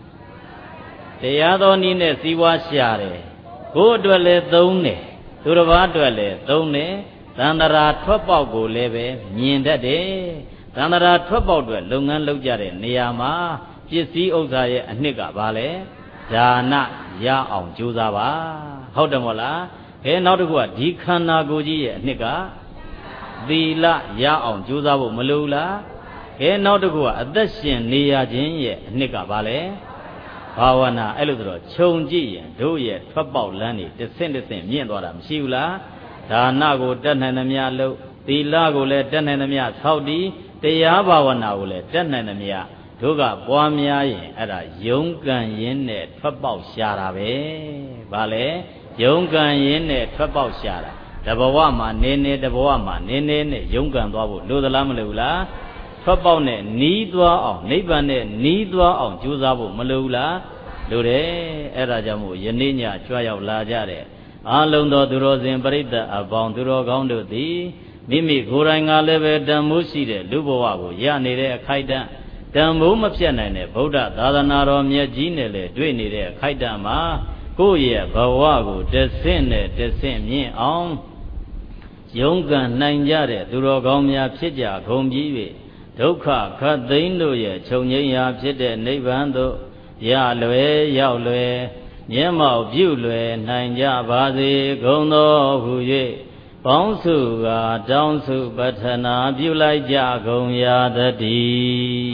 တရားတော်နည်းနဲ့စီးပွားရှာတယ်ကိုယ်အတွက်လည်းသုံးတယ်သူတစ်ပါးအတွက်လည်းသုံးတယ်သန္တရာထွက်ပေါက်ကိုလည်းပဲမြင်တတ်တယ်သန္တရာထွက်ပေါက်အတွက်လုပ်ငန်းလုပ်ကြတဲ့နေရာမှာပစ္စည်းဥစ္စာရဲ့အနှစ်ကဘာလဲဒါနရအောင်ကြိုးစားပါဟုတ်တယ်မဟုတ်လားခဲနောက်တစ်ခုကဒီခန္ဓာကိုယ်ကြီးရဲ့အနှစ်ကသီလရအောင်ကြိုးစားဖို့မလိုဘူးလားခဲနောက်တစ်ခုကအသက်ရှင်နေရခြင်းရဲ့အနှစ်ကဘာလဲဘာဝနာအဲ့လိုဆိုတော့ခြုံကြည့်ရင်တို့ရဲ့ထွက်ပေါက်လမ်းတွေတစ်ဆင့်တစ်ဆင့်မြင့်သွားတာမရှိဘူးလားဒါနကိုတတ်နိုင်သမျှလုပ်သီလကိုလည်းတတ်နိုင်သမျှဆောက်တည်တရားဘာဝနာကိုလည်းတတ်နိုင်သမျှတို့ကပွားများရင်အဲ့ဒါယုံကံရင်းနဲ့ထွက်ပေါက်ရှာတာပဲဗာလဲယုံကံရင်းနဲ့ထွက်ပေါက်ရှာတာတဘဝမှာနေနေတဘဝမှာနေနေနဲ့ယုံကံသွားဖို့လိုသလားမလိုဘူးလားထွက်ပေါက်နဲ့နီးသွားအောင်နိဗ္ဗာန်နဲ့နီးသွားအောင်ကြိုးစားဖို့မလိုဘူးလားလိုတယ်အဲ့ဒါကြောင့်မို့ယနေ့ညကြွရောက်လာကြတဲ့အာလုံးသောသူတော်စင်ပရိသတ်အပေါင်းသူတော်ကောင်းတို့သည်မိမိကိုယ်တိုင်ကလည်းပဲတန်မိုးရှိတဲ့လူဘဝကိုရနေတဲ့အခိုက်အတန့်တန်မိုးမပြတ်နိုင်တဲ့ဗုဒ္ဓသာသနာတော်မြတ်ကြီးနဲ့လည်းတွေ့နေတဲ့အခိုက်အတန့်မှာကိုယ့်ရဲ့ဘဝကိုတဆင့်နဲ့တဆင့်မြင့်အောင်ယုံကံနိုင်ကြတဲ့သူတော်ကောင်းများဖြစ်ကြကုန်ပြီး၍ဒုက္ခခတ်သိမ်းတို့ရဲ့ခြုံငိမ့်ရာဖြစ်တဲ့နိဗ္ဗာန်သို့ရလွယ်ရောက်လွယ်မျက်မှောက်ပြုလွယ်နိုင်ကြပါစေကုန်သောဟု၍ပေါင်းစုကတောင်းစုပတ္ထနာပြုလိုက်ကြကုန်ရာတည်း